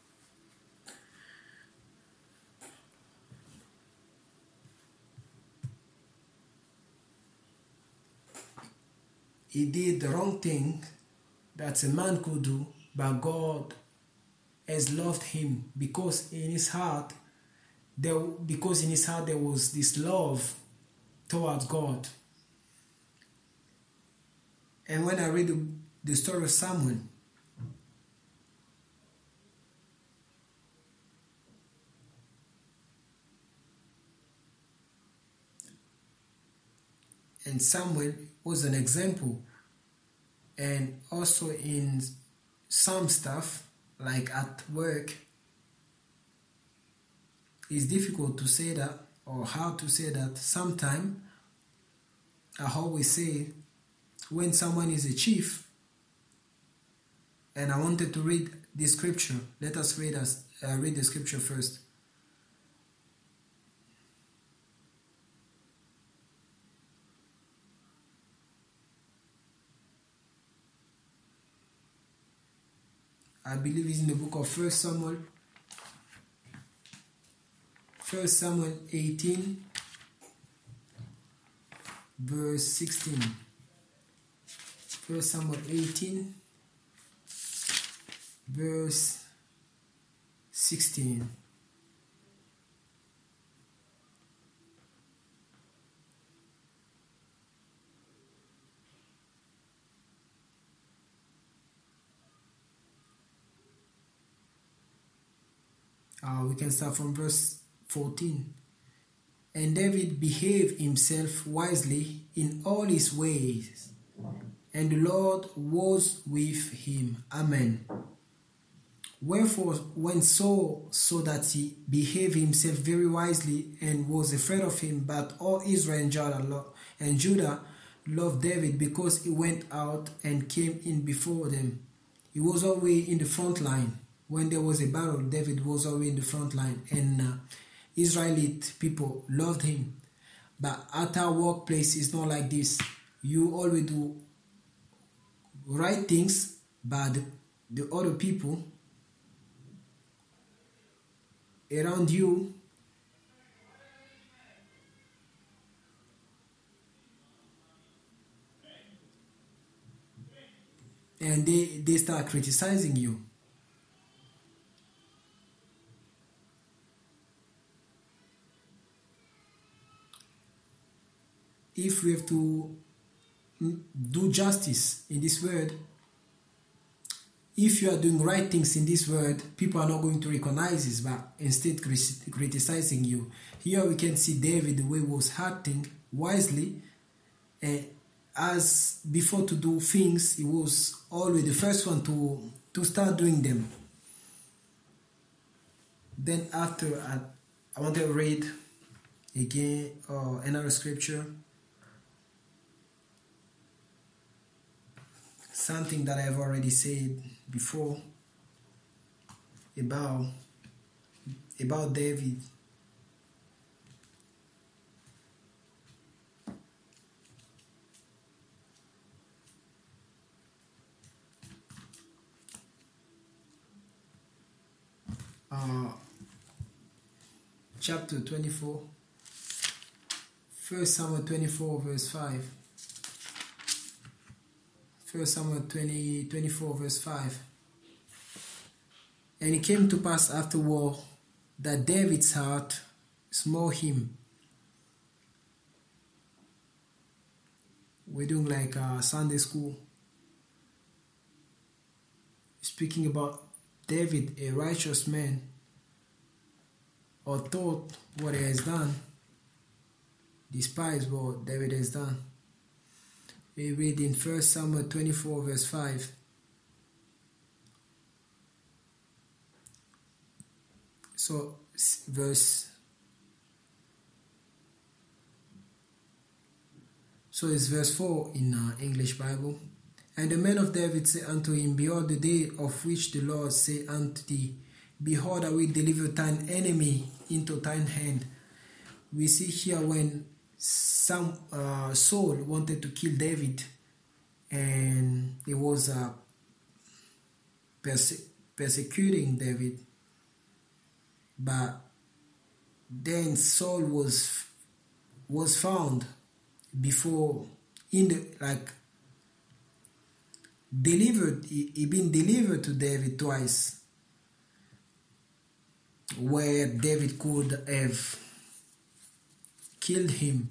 he did the wrong thing that a man could do, but God has loved him because in his heart there was this love towards God. And when I read the story of Samuel, and Samuel was an example, and also in some stuff like at work, it's difficult to say that or how to say that. Sometimes I always say when someone is a chief, and I wanted to read the scripture. Let us read the scripture first. I believe it's in the book of 1 Samuel 18, verse 16. 1 Samuel 18, verse 16. We can start from verse 14. And David behaved himself wisely in all his ways, and the Lord was with him. Amen. Wherefore, when Saul saw that he behaved himself very wisely and was afraid of him, but all Israel and Judah loved David because he went out and came in before them. He was always in the front line. When there was a battle, David was always in the front line, and Israelite people loved him. But at our workplace, it's not like this. you always do right things, but the other people around you and they start criticizing you. If we have to do justice in this world, if you are doing right things in this world, people are not going to recognize this, but instead criticizing you. Here we can see David, the way he was acting wisely, as before to do things, he was always the first one to start doing them. Then after, I want to read again another scripture. Something that I've already said before about David. Chapter 24, 1 Samuel 24 verse 5. 1 Samuel 24 verse 5. And it came to pass afterward that David's heart smote him. We're doing like Sunday school, speaking about David, a righteous man, or thought what he has done, despise what David has done. We read in 1 Samuel 24 verse 5. So it's verse 4 in English Bible. And the men of David said unto him, Behold, the day of which the Lord said unto thee, Behold, I will deliver thine enemy into thine hand. We see here when Saul wanted to kill David, and he was persecuting David, but then Saul was found before delivered. He been delivered to David twice, where David could have killed him.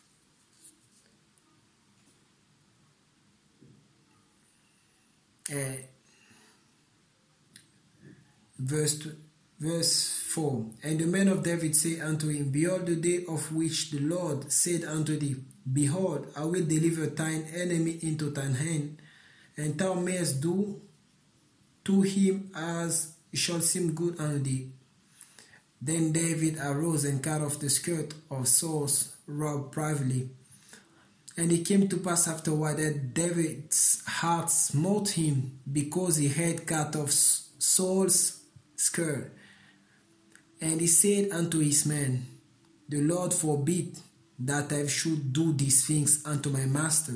Verse 4. And the men of David say unto him, Behold, the day of which the Lord said unto thee, Behold, I will deliver thine enemy into thine hand, and thou mayest do to him as shall seem good unto thee. Then David arose and cut off the skirt of Saul's robe privately. And it came to pass afterward that David's heart smote him, because he had cut off Saul's skirt. And he said unto his men, The Lord forbid that I should do these things unto my master.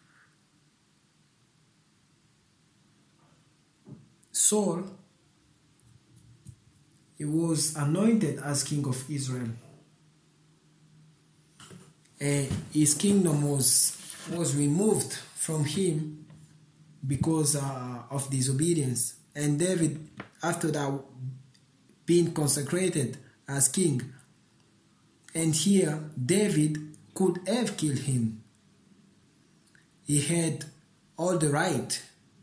Saul, he was anointed as king of Israel, and his kingdom was removed from him because of disobedience. And David, after that, being consecrated as king, and here David could have killed him. He had all the right,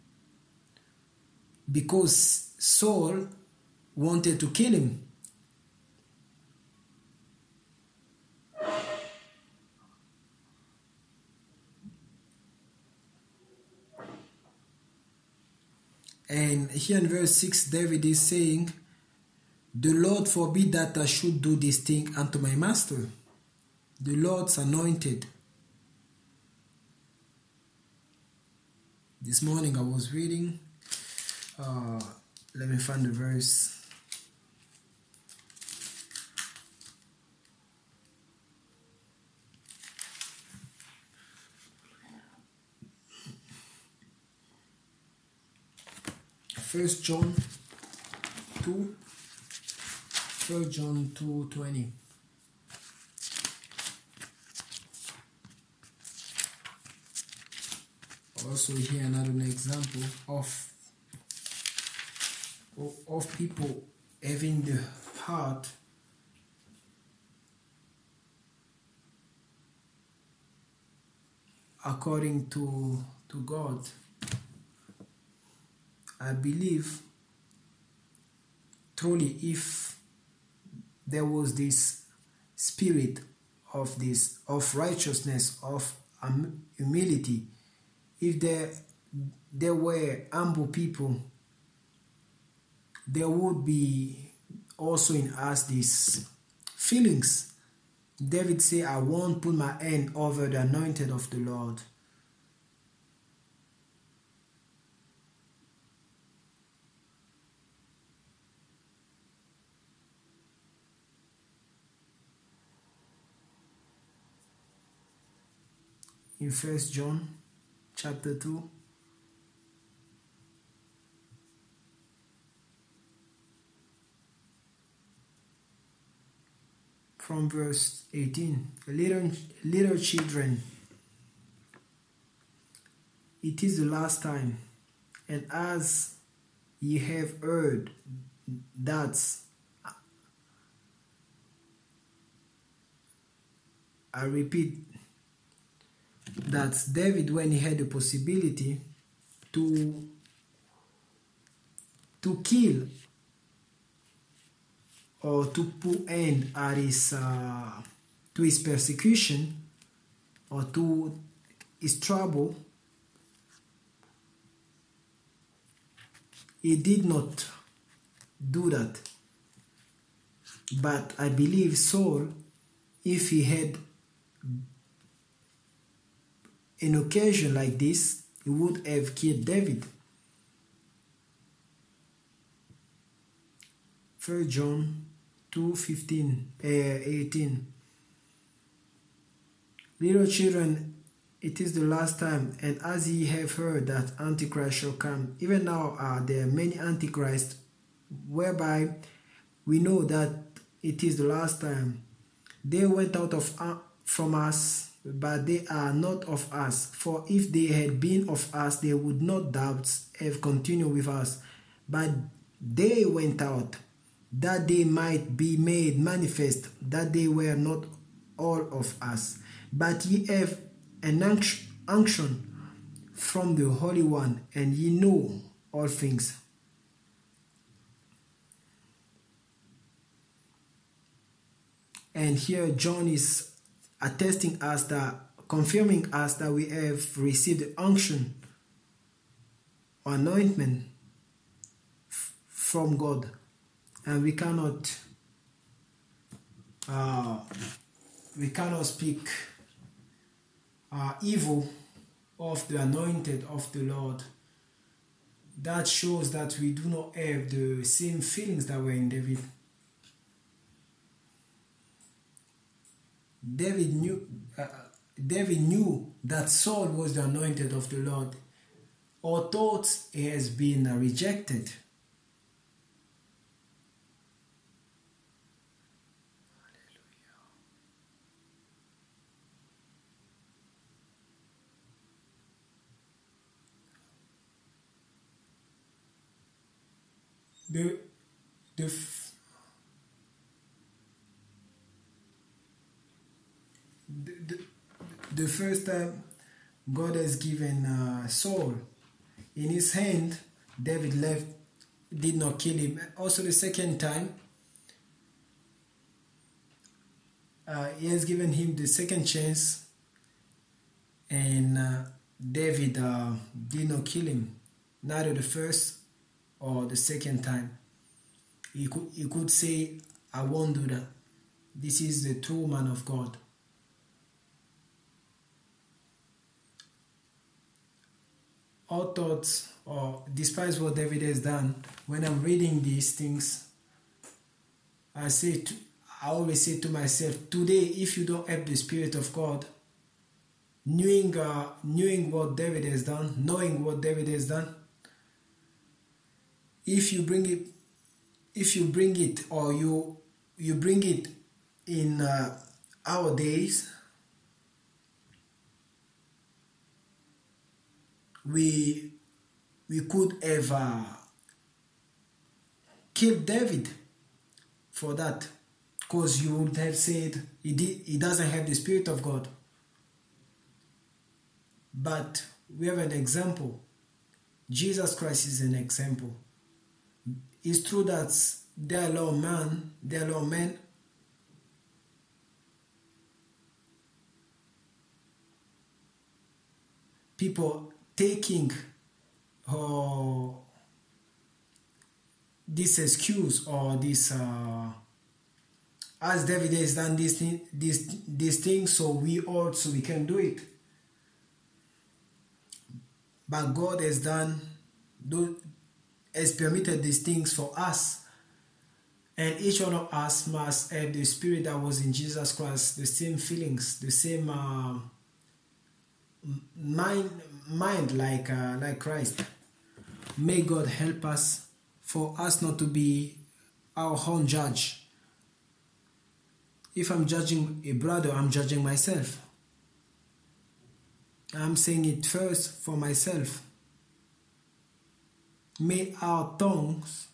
because Saul wanted to kill him. And here in verse 6, David is saying, The Lord forbid that I should do this thing unto my master, the Lord's anointed. This morning I was reading, let me find the verse. 1 John 2, 1 John 2:20. Also here another example of people having the heart according to God. I believe truly if there was this spirit of righteousness, of humility, if there were humble people, there would be also in us these feelings. David said, I won't put my hand over the anointed of the Lord. In 1 John chapter 2, from verse 18, little children, it is the last time, and as ye have heard that I repeat, that David, when he had the possibility to kill or to put end at to his persecution or to his trouble, he did not do that. But I believe Saul, if he had an occasion like this, he would have killed David. 1 John 2:18. Little children, it is the last time, and as ye have heard that Antichrist shall come, even now are there many Antichrists, whereby we know that it is the last time. They went out from us, but they are not of us. For if they had been of us, they would not doubt have continued with us. But they went out, that they might be made manifest that they were not all of us. But ye have an unction from the Holy One, and ye know all things. And here John is attesting us that, confirming us that we have received the unction or anointment from God, and we cannot speak evil of the anointed of the Lord. That shows that we do not have the same feelings that were in David. David knew that Saul was the anointed of the Lord, or thought he has been rejected. The first time God has given Saul in his hand, David did not kill him. Also the second time, he has given him the second chance, and David did not kill him, neither the first or the second time. He could say, I won't do that. This is the true man of God. All thoughts, or despite what David has done, when I'm reading these things, I always say to myself, today, if you don't have the Spirit of God, knowing what David has done, if you bring it, or you bring it in our days, we could have killed David for that, because you would have said he doesn't have the Spirit of God. But we have an example. Jesus Christ is an example. It's true that there are a lot of men people taking this excuse, or this as David has done this thing, so we can do it. But God has permitted these things for us, and each one of us must have the Spirit that was in Jesus Christ, the same feelings, the same mind like Christ. May God help us, for us not to be our own judge. If I'm judging a brother, I'm judging myself. I'm saying it first for myself. May our tongues,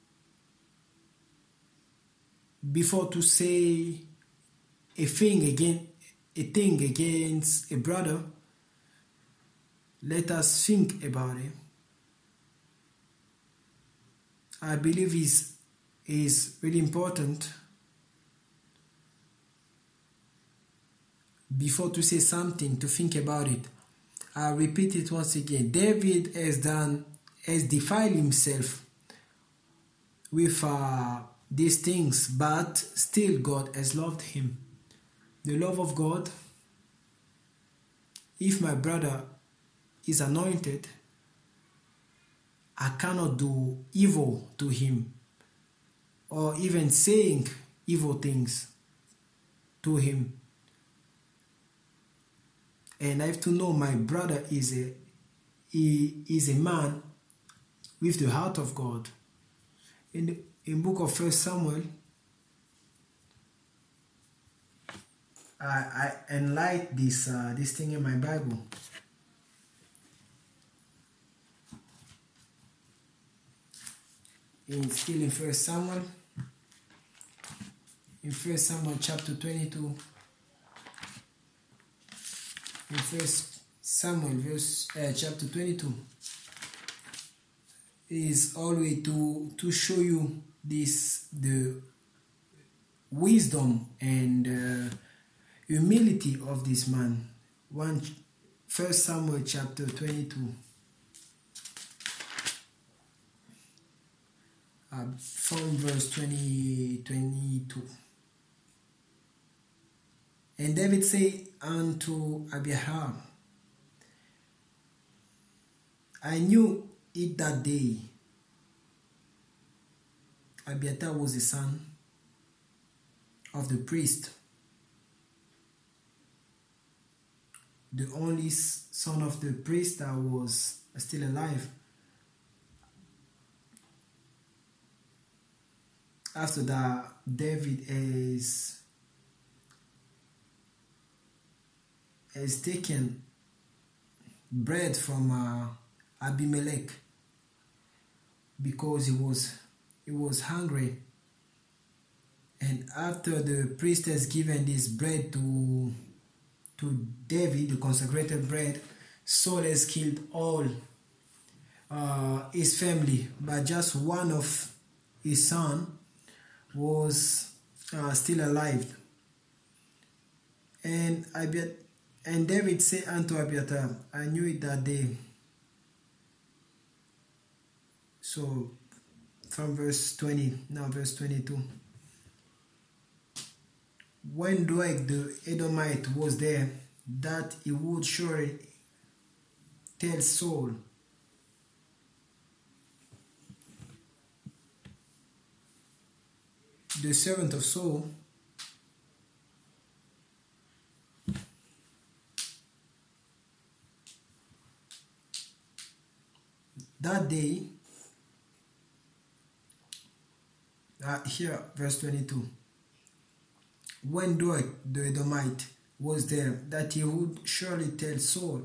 before to say a thing against a brother, let us think about it. I believe is really important. Before to say something, to think about it. I repeat it once again. David has defiled himself with these things, but still God has loved him. The love of God. If my brother is anointed, I cannot do evil to him, or even saying evil things to him. And I have to know my brother is a man with the heart of God. In book of 1 Samuel, I enlight this thing in my Bible. Still in 1 Samuel, chapter 22. In 1 Samuel chapter 22 is always to show you the wisdom and humility of this man. 1 Samuel chapter 22 from verse 22. And David said unto Abiathar, I knew it that day. Abiathar was the son of the priest, the only son of the priest that was still alive. After that, David has taken bread from Abimelech because he was hungry, and after the priest has given this bread to David, the consecrated bread, Saul has killed all his family, but just one of his son was still alive. And David said unto Abiathar, I knew it that day. So from verse 20, now verse 22. When Doeg the Edomite was there, that he would surely tell Saul, the servant of Saul, that day here, verse 22. When Doeg the Edomite was there, that he would surely tell Saul,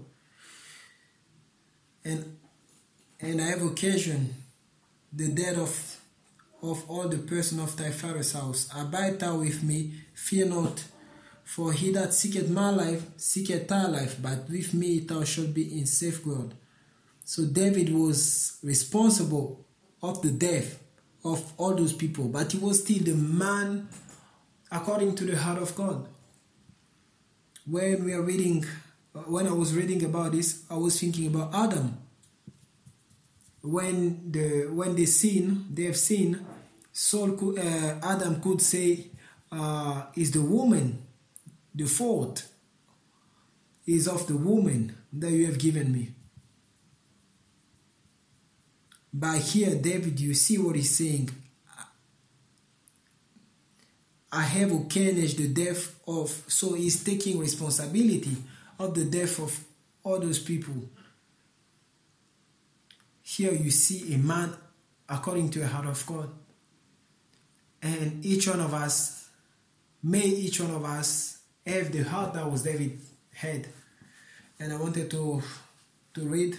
and I have occasioned the death of all the person of thy father's house. Abide thou with me, fear not, for he that seeketh my life seeketh thy life, but with me thou shalt be in safeguard. So David was responsible of the death of all those people, but he was still the man according to the heart of God. When I was reading about this, I was thinking about Adam. When they have sinned, Adam could say, is the woman, the fault is of the woman that you have given me. But here, David, you see what he's saying. I have occasioned the death of, so he's taking responsibility of the death of all those people. Here you see a man according to the heart of God. And each one of us, may each one of us have the heart that was David had. And I wanted to read.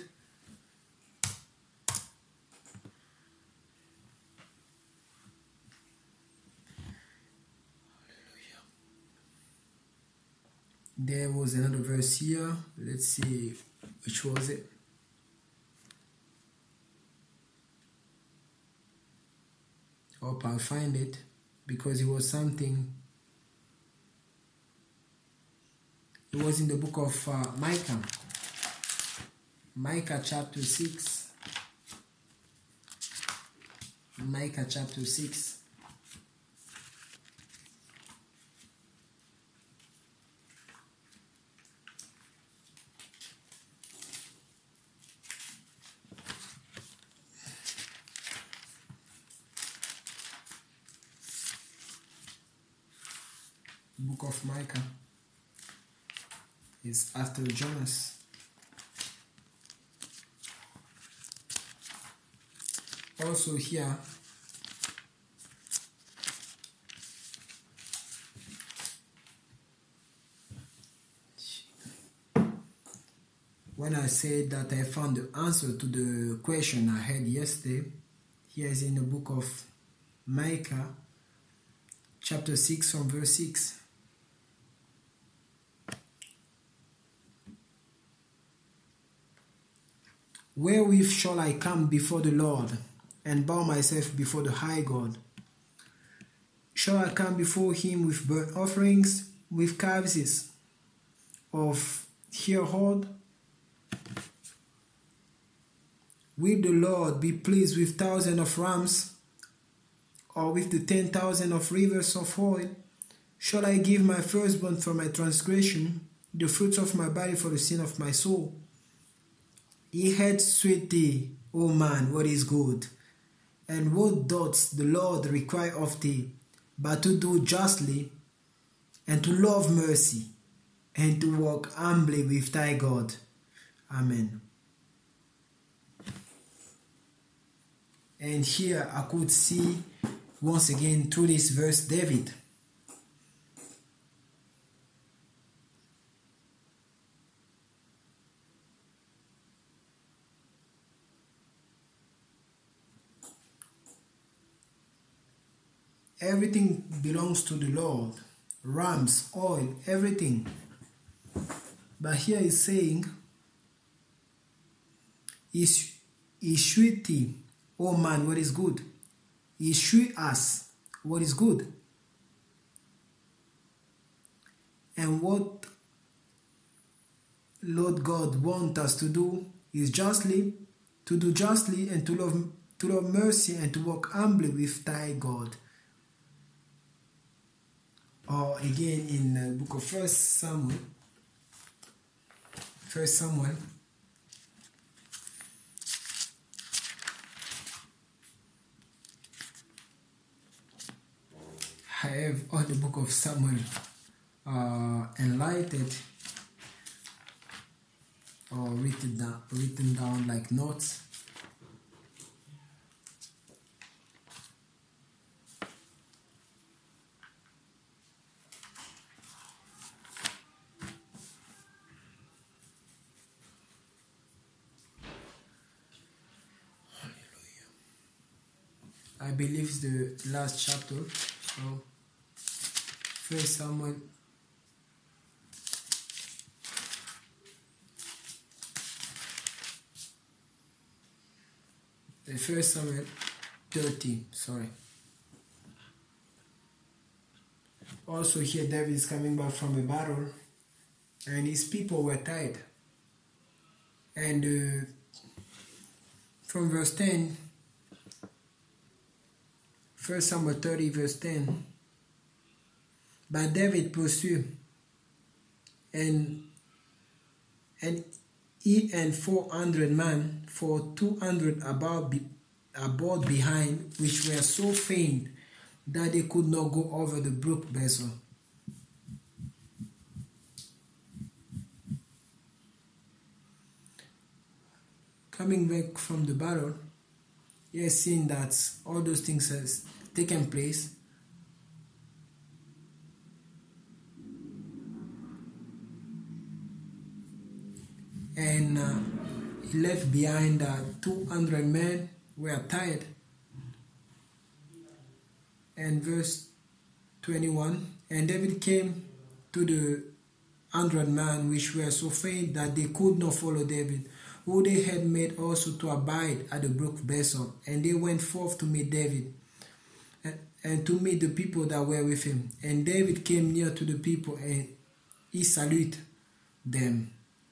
There was another verse here. Let's see, which was it? Hope I'll find it, because it was something. It was in the book of Micah. Micah chapter 6. Micah chapter 6. Book of Micah is after Jonas. Also here, when I said that I found the answer to the question I had yesterday, here is in the book of Micah, chapter 6 from verse 6. Wherewith shall I come before the Lord, and bow myself before the high God? Shall I come before him with burnt offerings, with calves of year old? Will the Lord be pleased with 1,000 of rams, or with the 10,000 of rivers of oil? Shall I give my firstborn for my transgression, the fruits of my body for the sin of my soul? He hath sweet thee, O man, what is good, and what doth the Lord require of thee, but to do justly, and to love mercy, and to walk humbly with thy God. Amen. And here I could see once again through this verse David. Everything belongs to the Lord. Rams, oil, everything. But here he's saying, he shewed thee, O man, what is good. He shewed us what is good. And what Lord God wants us to do is justly, to do justly, and to love mercy, and to walk humbly with thy God. Or again in the book of 1 Samuel, I have all the book of Samuel enlightened or written down like notes. I believe it's the last chapter. So, First Samuel. The First Samuel 13. Sorry. Also here, David is coming back from a battle, and his people were tired. And from verse 10, 1 Samuel 30, verse 10, but David pursued, and he and 400 men, for 200 about behind, which were so faint that they could not go over the brook Besor. Coming back from the battle, he has seen that all those things has taken place. And he left behind 200 men who were tired. And verse 21, and David came to the 100 men which were so faint that they could not follow David, who they had made also to abide at the brook Besor. And they went forth to meet David, and to meet the people that were with him. And David came near to the people, and he saluted them.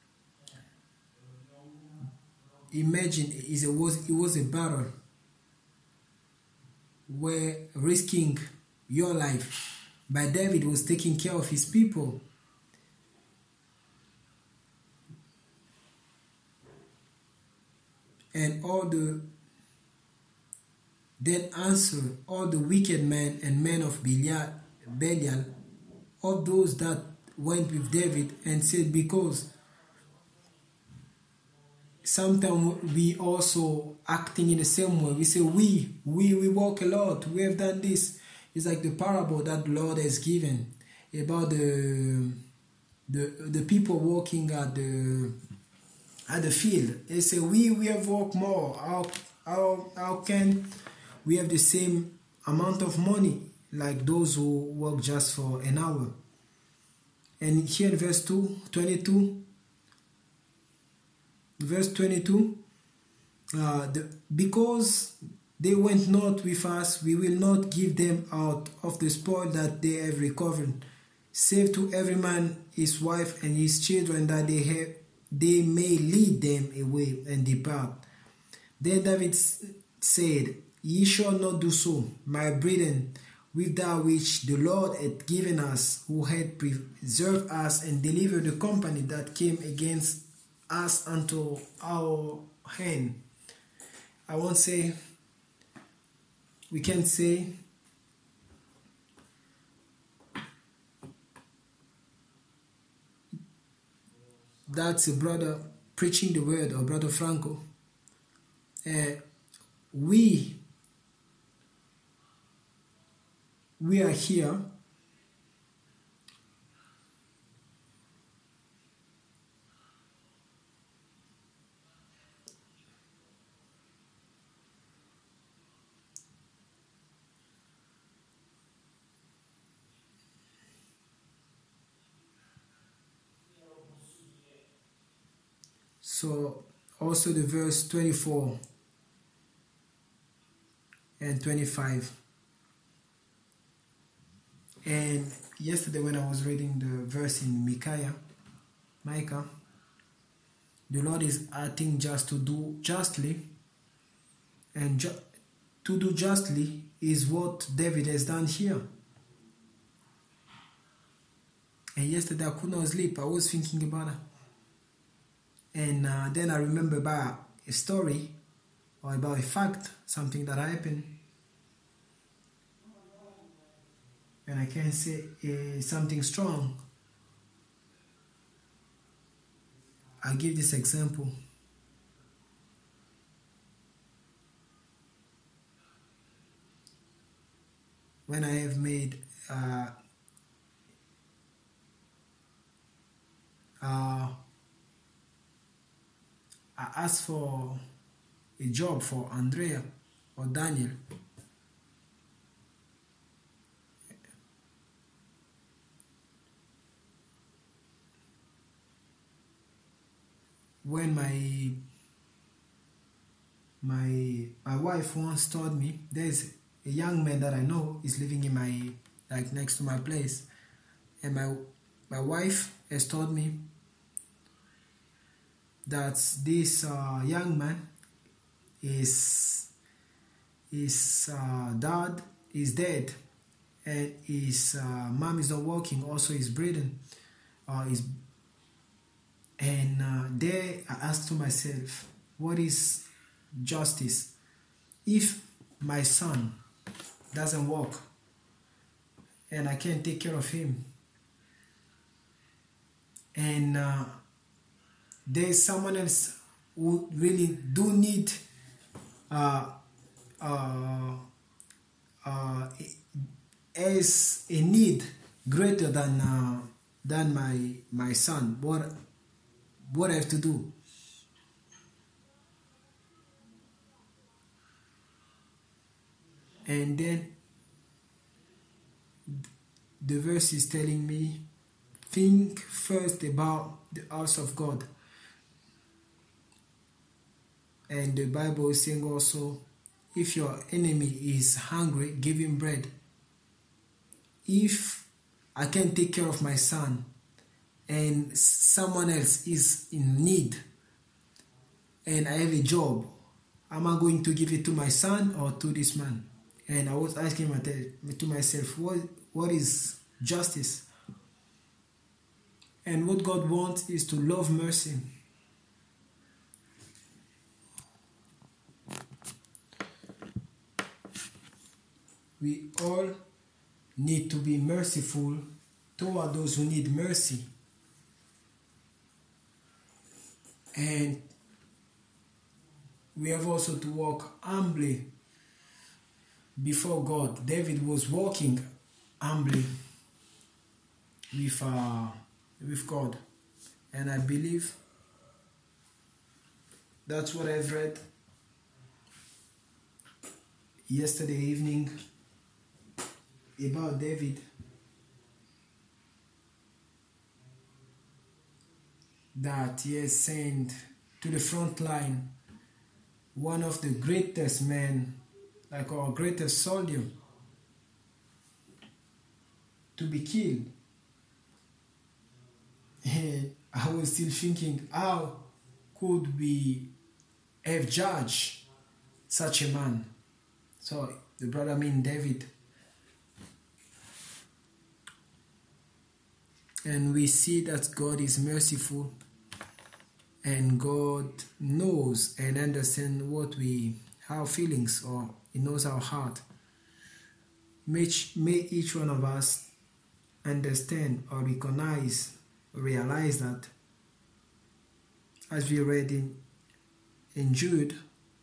Imagine it was a battle where risking your life, but David was taking care of his people. And then answer all the wicked men and men of Belial, all those that went with David, and said, because sometimes we also acting in the same way. We say, we work a lot, we have done this. It's like the parable that the Lord has given about the people working at the field. They say, we have worked more. How can we have the same amount of money like those who work just for an hour? And here in verse 22, because they went not with us, we will not give them out of the spoil that they have recovered, save to every man his wife and his children, that they may lead them away and depart. Then David said, Ye shall not do so, my brethren, with that which the Lord had given us, who had preserved us and delivered the company that came against us unto our hand. We can say that's a brother preaching the word, or Brother Franco. We are here so also the verse 24 and 25. And yesterday when I was reading the verse in Micah, the Lord is acting just to do justly, and to do justly is what David has done here. And yesterday I could not sleep. I was thinking about it. And then I remember about a story, or about a fact, something that happened. And I can say something strong. I'll give this example. When I have made I asked for a job for Andrea or Daniel, when my wife once told me, there's a young man that I know is living in my, like, next to my place, and my wife has told me that this young man his dad is dead, and his mom is not working, also is breathing, is and there I asked to myself, what is justice? If my son doesn't work and I can't take care of him, and there's someone else who really do need uh, uh, has a need greater than my son, what I have to do? And then the verse is telling me, think first about the house of God. And the Bible is saying also, if your enemy is hungry, give him bread. If I can take care of my son and someone else is in need and I have a job, am I going to give it to my son or to this man? And I was asking to myself, what is justice? And what God wants is to love mercy. We all need to be merciful toward those who need mercy. And we have also to walk humbly before God. David was walking humbly with God. And I believe that's what I've read yesterday evening about David. That he has sent to the front line one of the greatest men, like our greatest soldier, to be killed. And I was still thinking, how could we have judged such a man? So the brother mean David. And we see that God is merciful, and God knows and understands our feelings, or He knows our heart. May each one of us understand or realize that, as we read in Jude,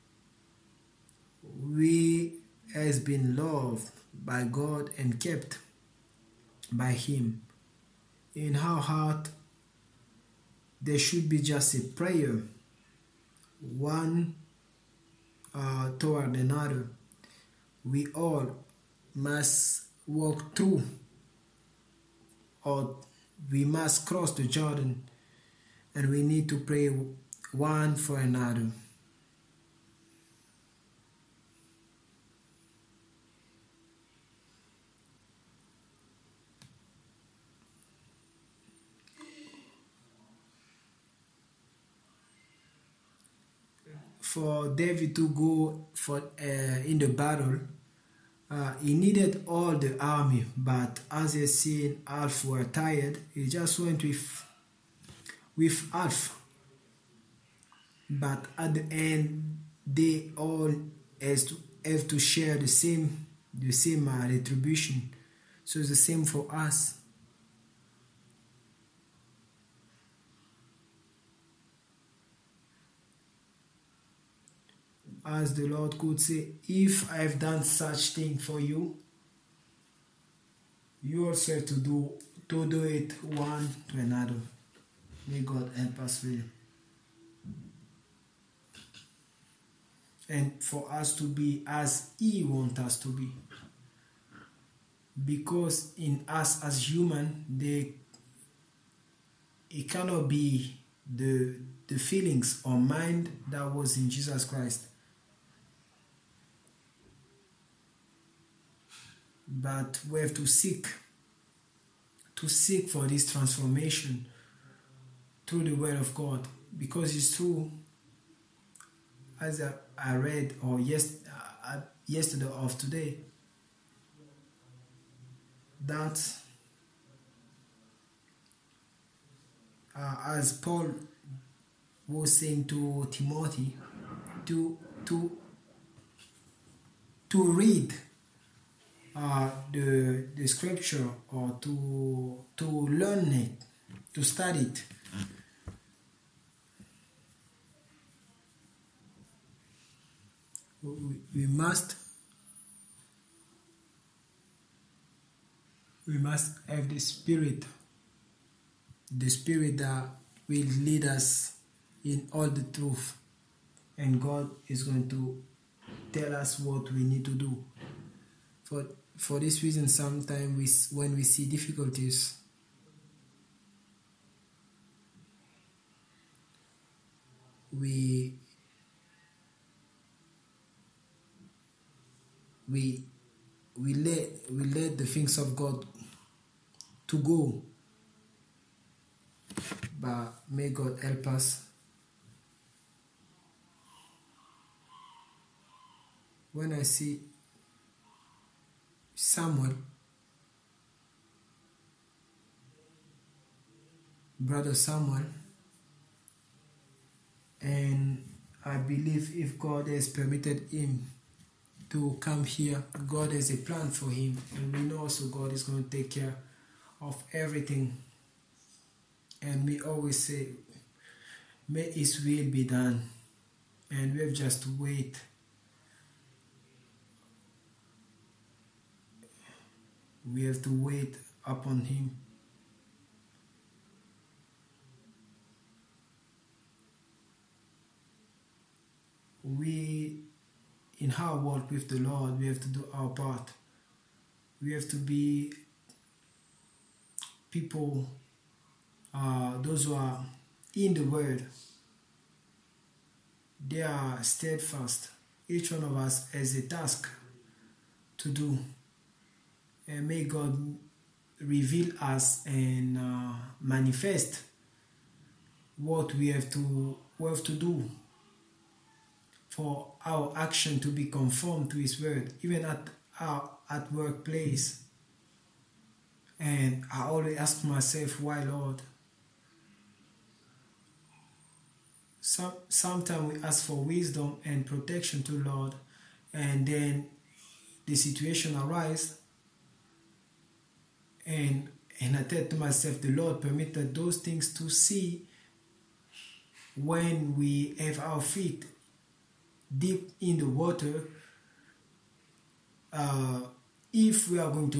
we has been loved by God and kept by Him. In our heart, there should be just a prayer, one toward another. We all must walk through, or we must cross the Jordan, and we need to pray one for another. For David to go in the battle, he needed all the army, but as he seen half were tired, he just went with half. But at the end, they all have to share the same retribution. So it's the same for us. As the Lord could say, if I have done such thing for you, you also have to do it one to another. May God help us really. And for us to be as He wants us to be. Because in us as human, it cannot be the the feelings or mind that was in Jesus Christ. But we have to seek for this transformation through the Word of God, because it's true, as I read or yesterday or today, that as Paul was saying to Timothy, to read the scripture, or to learn it, to study it. We must have the spirit that will lead us in all the truth, and God is going to tell us what we need to do. For this reason, sometimes when we see difficulties, we let the things of God to go. But may God help us. When I see Brother Samuel, and I believe if God has permitted him to come here, God has a plan for him, and we know also God is going to take care of everything. And we always say, may His will be done, and we have just to wait. We have to wait upon Him. We, in our walk with the Lord, we have to do our part. We have to be people, those who are in the Word. They are steadfast. Each one of us has a task to do. And may God reveal us and manifest what we have to do for our action to be conformed to His Word, even at workplace. And I always ask myself, why, Lord? Sometimes we ask for wisdom and protection to Lord, and then the situation arises, and I tell to myself, the Lord permitted those things to see when we have our feet deep in the water. If we are going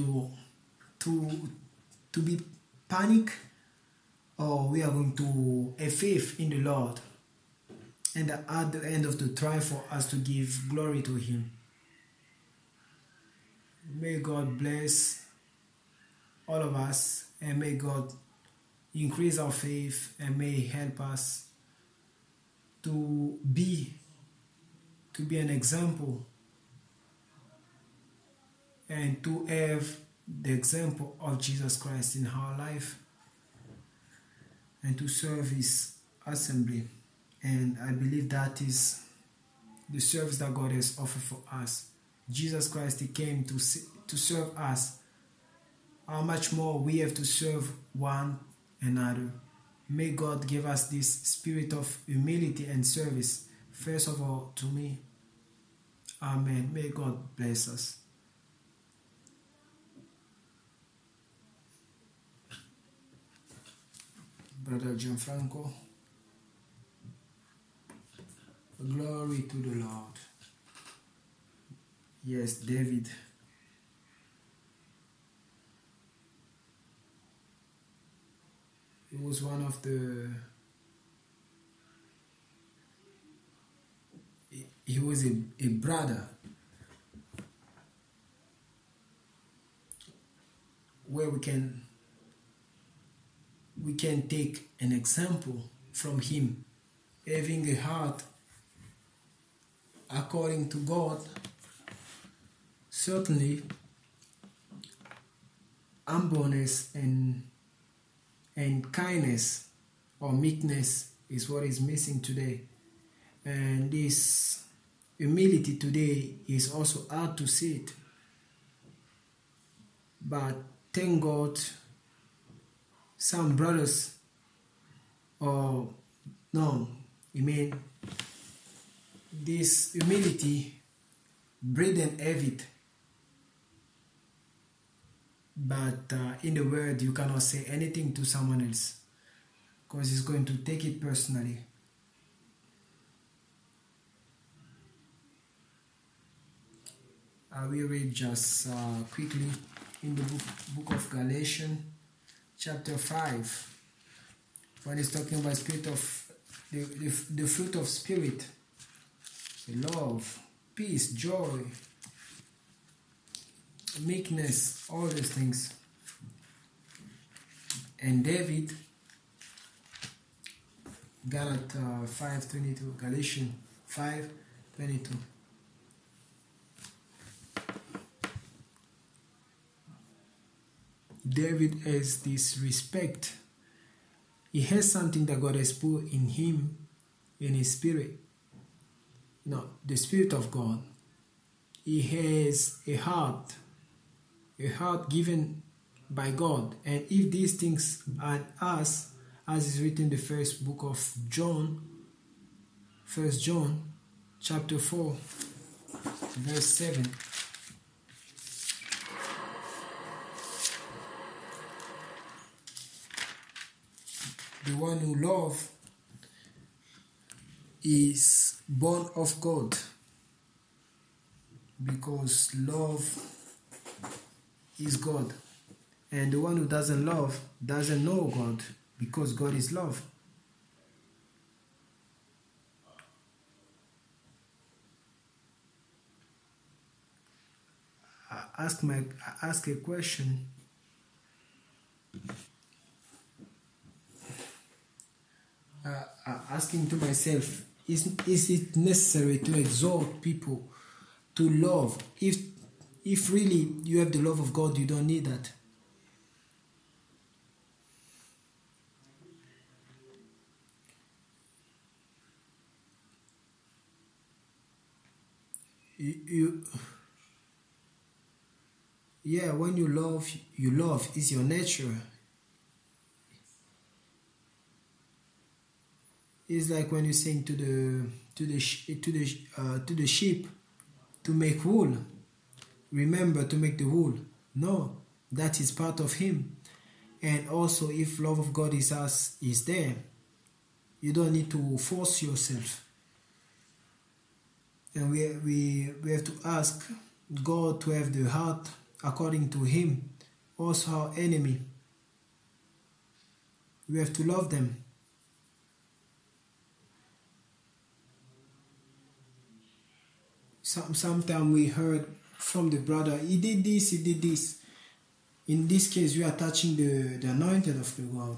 to be panic, or we are going to have faith in the Lord, and at the end of the trial for us to give glory to Him. May God bless all of us, and may God increase our faith, and may help us to be an example, and to have the example of Jesus Christ in our life, and to serve His assembly. And I believe that is the service that God has offered for us. Jesus Christ, He came to serve us. How much more we have to serve one another. May God give us this spirit of humility and service, first of all to me. Amen. May God bless us. Brother Gianfranco. Glory to the Lord. Yes, David. He was one of he was a brother where we can take an example from him. having a heart according to God, certainly humbleness and kindness or meekness is what is missing today. And this humility today is also hard to see it. But thank God, some brothers, this humility, bread and have it. But in the world, you cannot say anything to someone else because he's going to take it personally. I will read just quickly in the book of Galatians, chapter 5, when it's talking about spirit of the fruit of spirit, love, peace, joy, meekness, all these things. And David, Galatians 5:22, Galatians 5:22. David has this respect. He has something that God has put in him, in his spirit. The Spirit of God. He has a heart given by God. And if these things are us, as is written in the first book of John, 1 John, chapter 4, verse 7. The one who loves is born of God, because love is God. And the one who doesn't love doesn't know God, because God is love. I ask a question. Asking to myself, is it necessary to exhort people to love? If really you have the love of God, you don't need that. When you love is your nature. It's like when you sing to the sheep to make wool. Remember to make the wool. No, that is part of Him. And also, if love of God is there, you don't need to force yourself. And we have to ask God to have the heart according to Him. Also, our enemy, we have to love them. Sometimes we heard from the brother, he did this. In this case, we are touching the anointed of the God.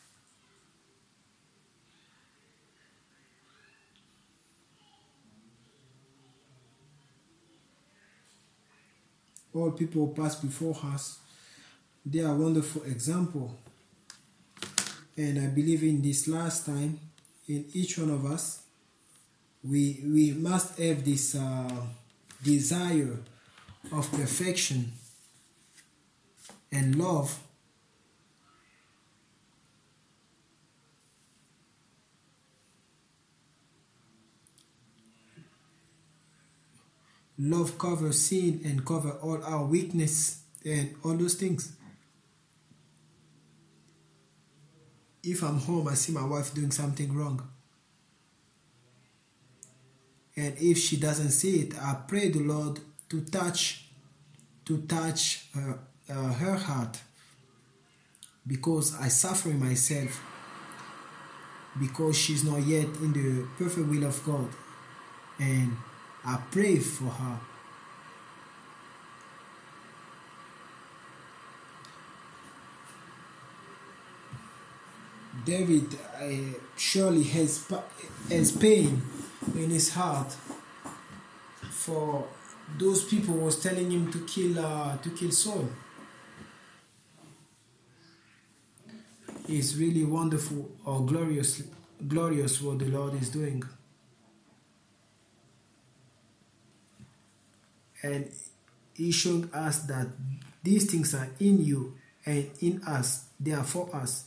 All people who pass before us, they are a wonderful example. And I believe in this last time, in each one of us, we must have this desire of perfection and love. Love covers sin and covers all our weakness and all those things. If I'm home, I see my wife doing something wrong, and if she doesn't see it, I pray the Lord to touch her heart, because I suffer myself, because she's not yet in the perfect will of God, and I pray for her. David surely has pain in his heart for those people who was telling him to kill Saul. It's really wonderful or glorious what the Lord is doing. And He showed us that these things are in you and in us. They are for us.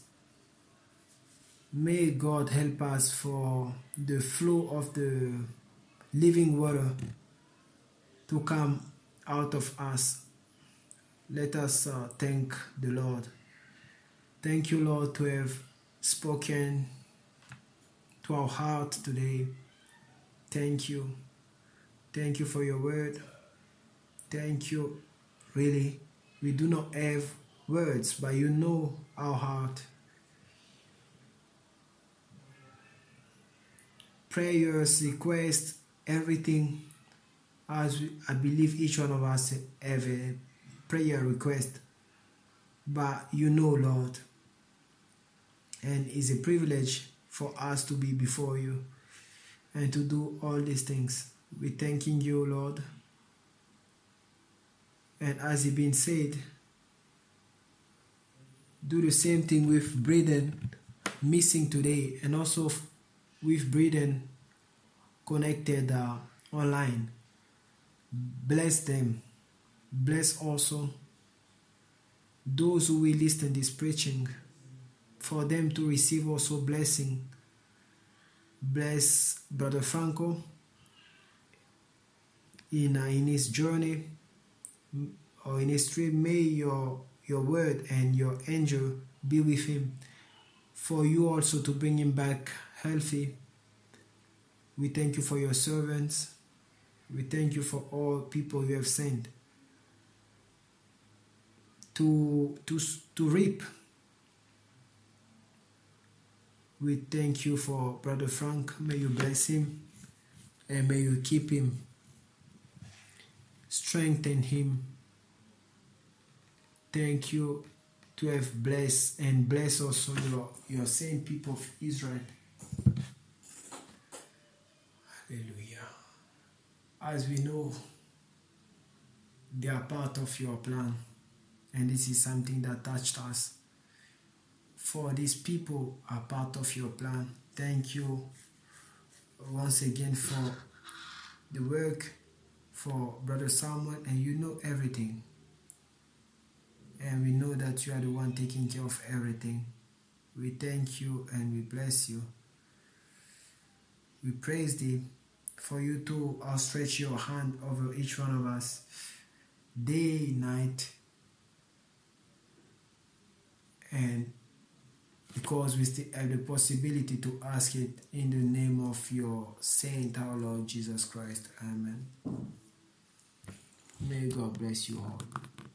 May God help us for the flow of the living water to come out of us. Let us thank the Lord. Thank you, Lord, to have spoken to our heart today. Thank you. Thank you for your word. Thank you. Really, we do not have words, but you know our heart. Prayers, requests, everything. I believe each one of us have a prayer request. But you know, Lord. And it's a privilege for us to be before you and to do all these things. We're thanking you, Lord. And as it been said, do the same thing with Braden missing today, and also with Braden connected online. Bless them. Bless also those who will listen this preaching, for them to receive also blessing. Bless Brother Franco in his journey or in his trip. May your word and your angel be with him, for you also to bring him back healthy. We thank you for your servants. We thank you for all people you have sent to reap. We thank you for Brother Frank. May you bless him and may you keep him, strengthen him. Thank you to have blessed and bless also your saint people of Israel. Hallelujah. As we know, they are part of your plan, and this is something that touched us. For these people are part of your plan. Thank you once again for the work for Brother Samuel, and you know everything. And we know that you are the one taking care of everything. We thank you and we bless you. We praise thee for you to outstretch your hand over each one of us, day, night, and because we still have the possibility to ask it in the name of your Saint, our Lord Jesus Christ. Amen. May God bless you all.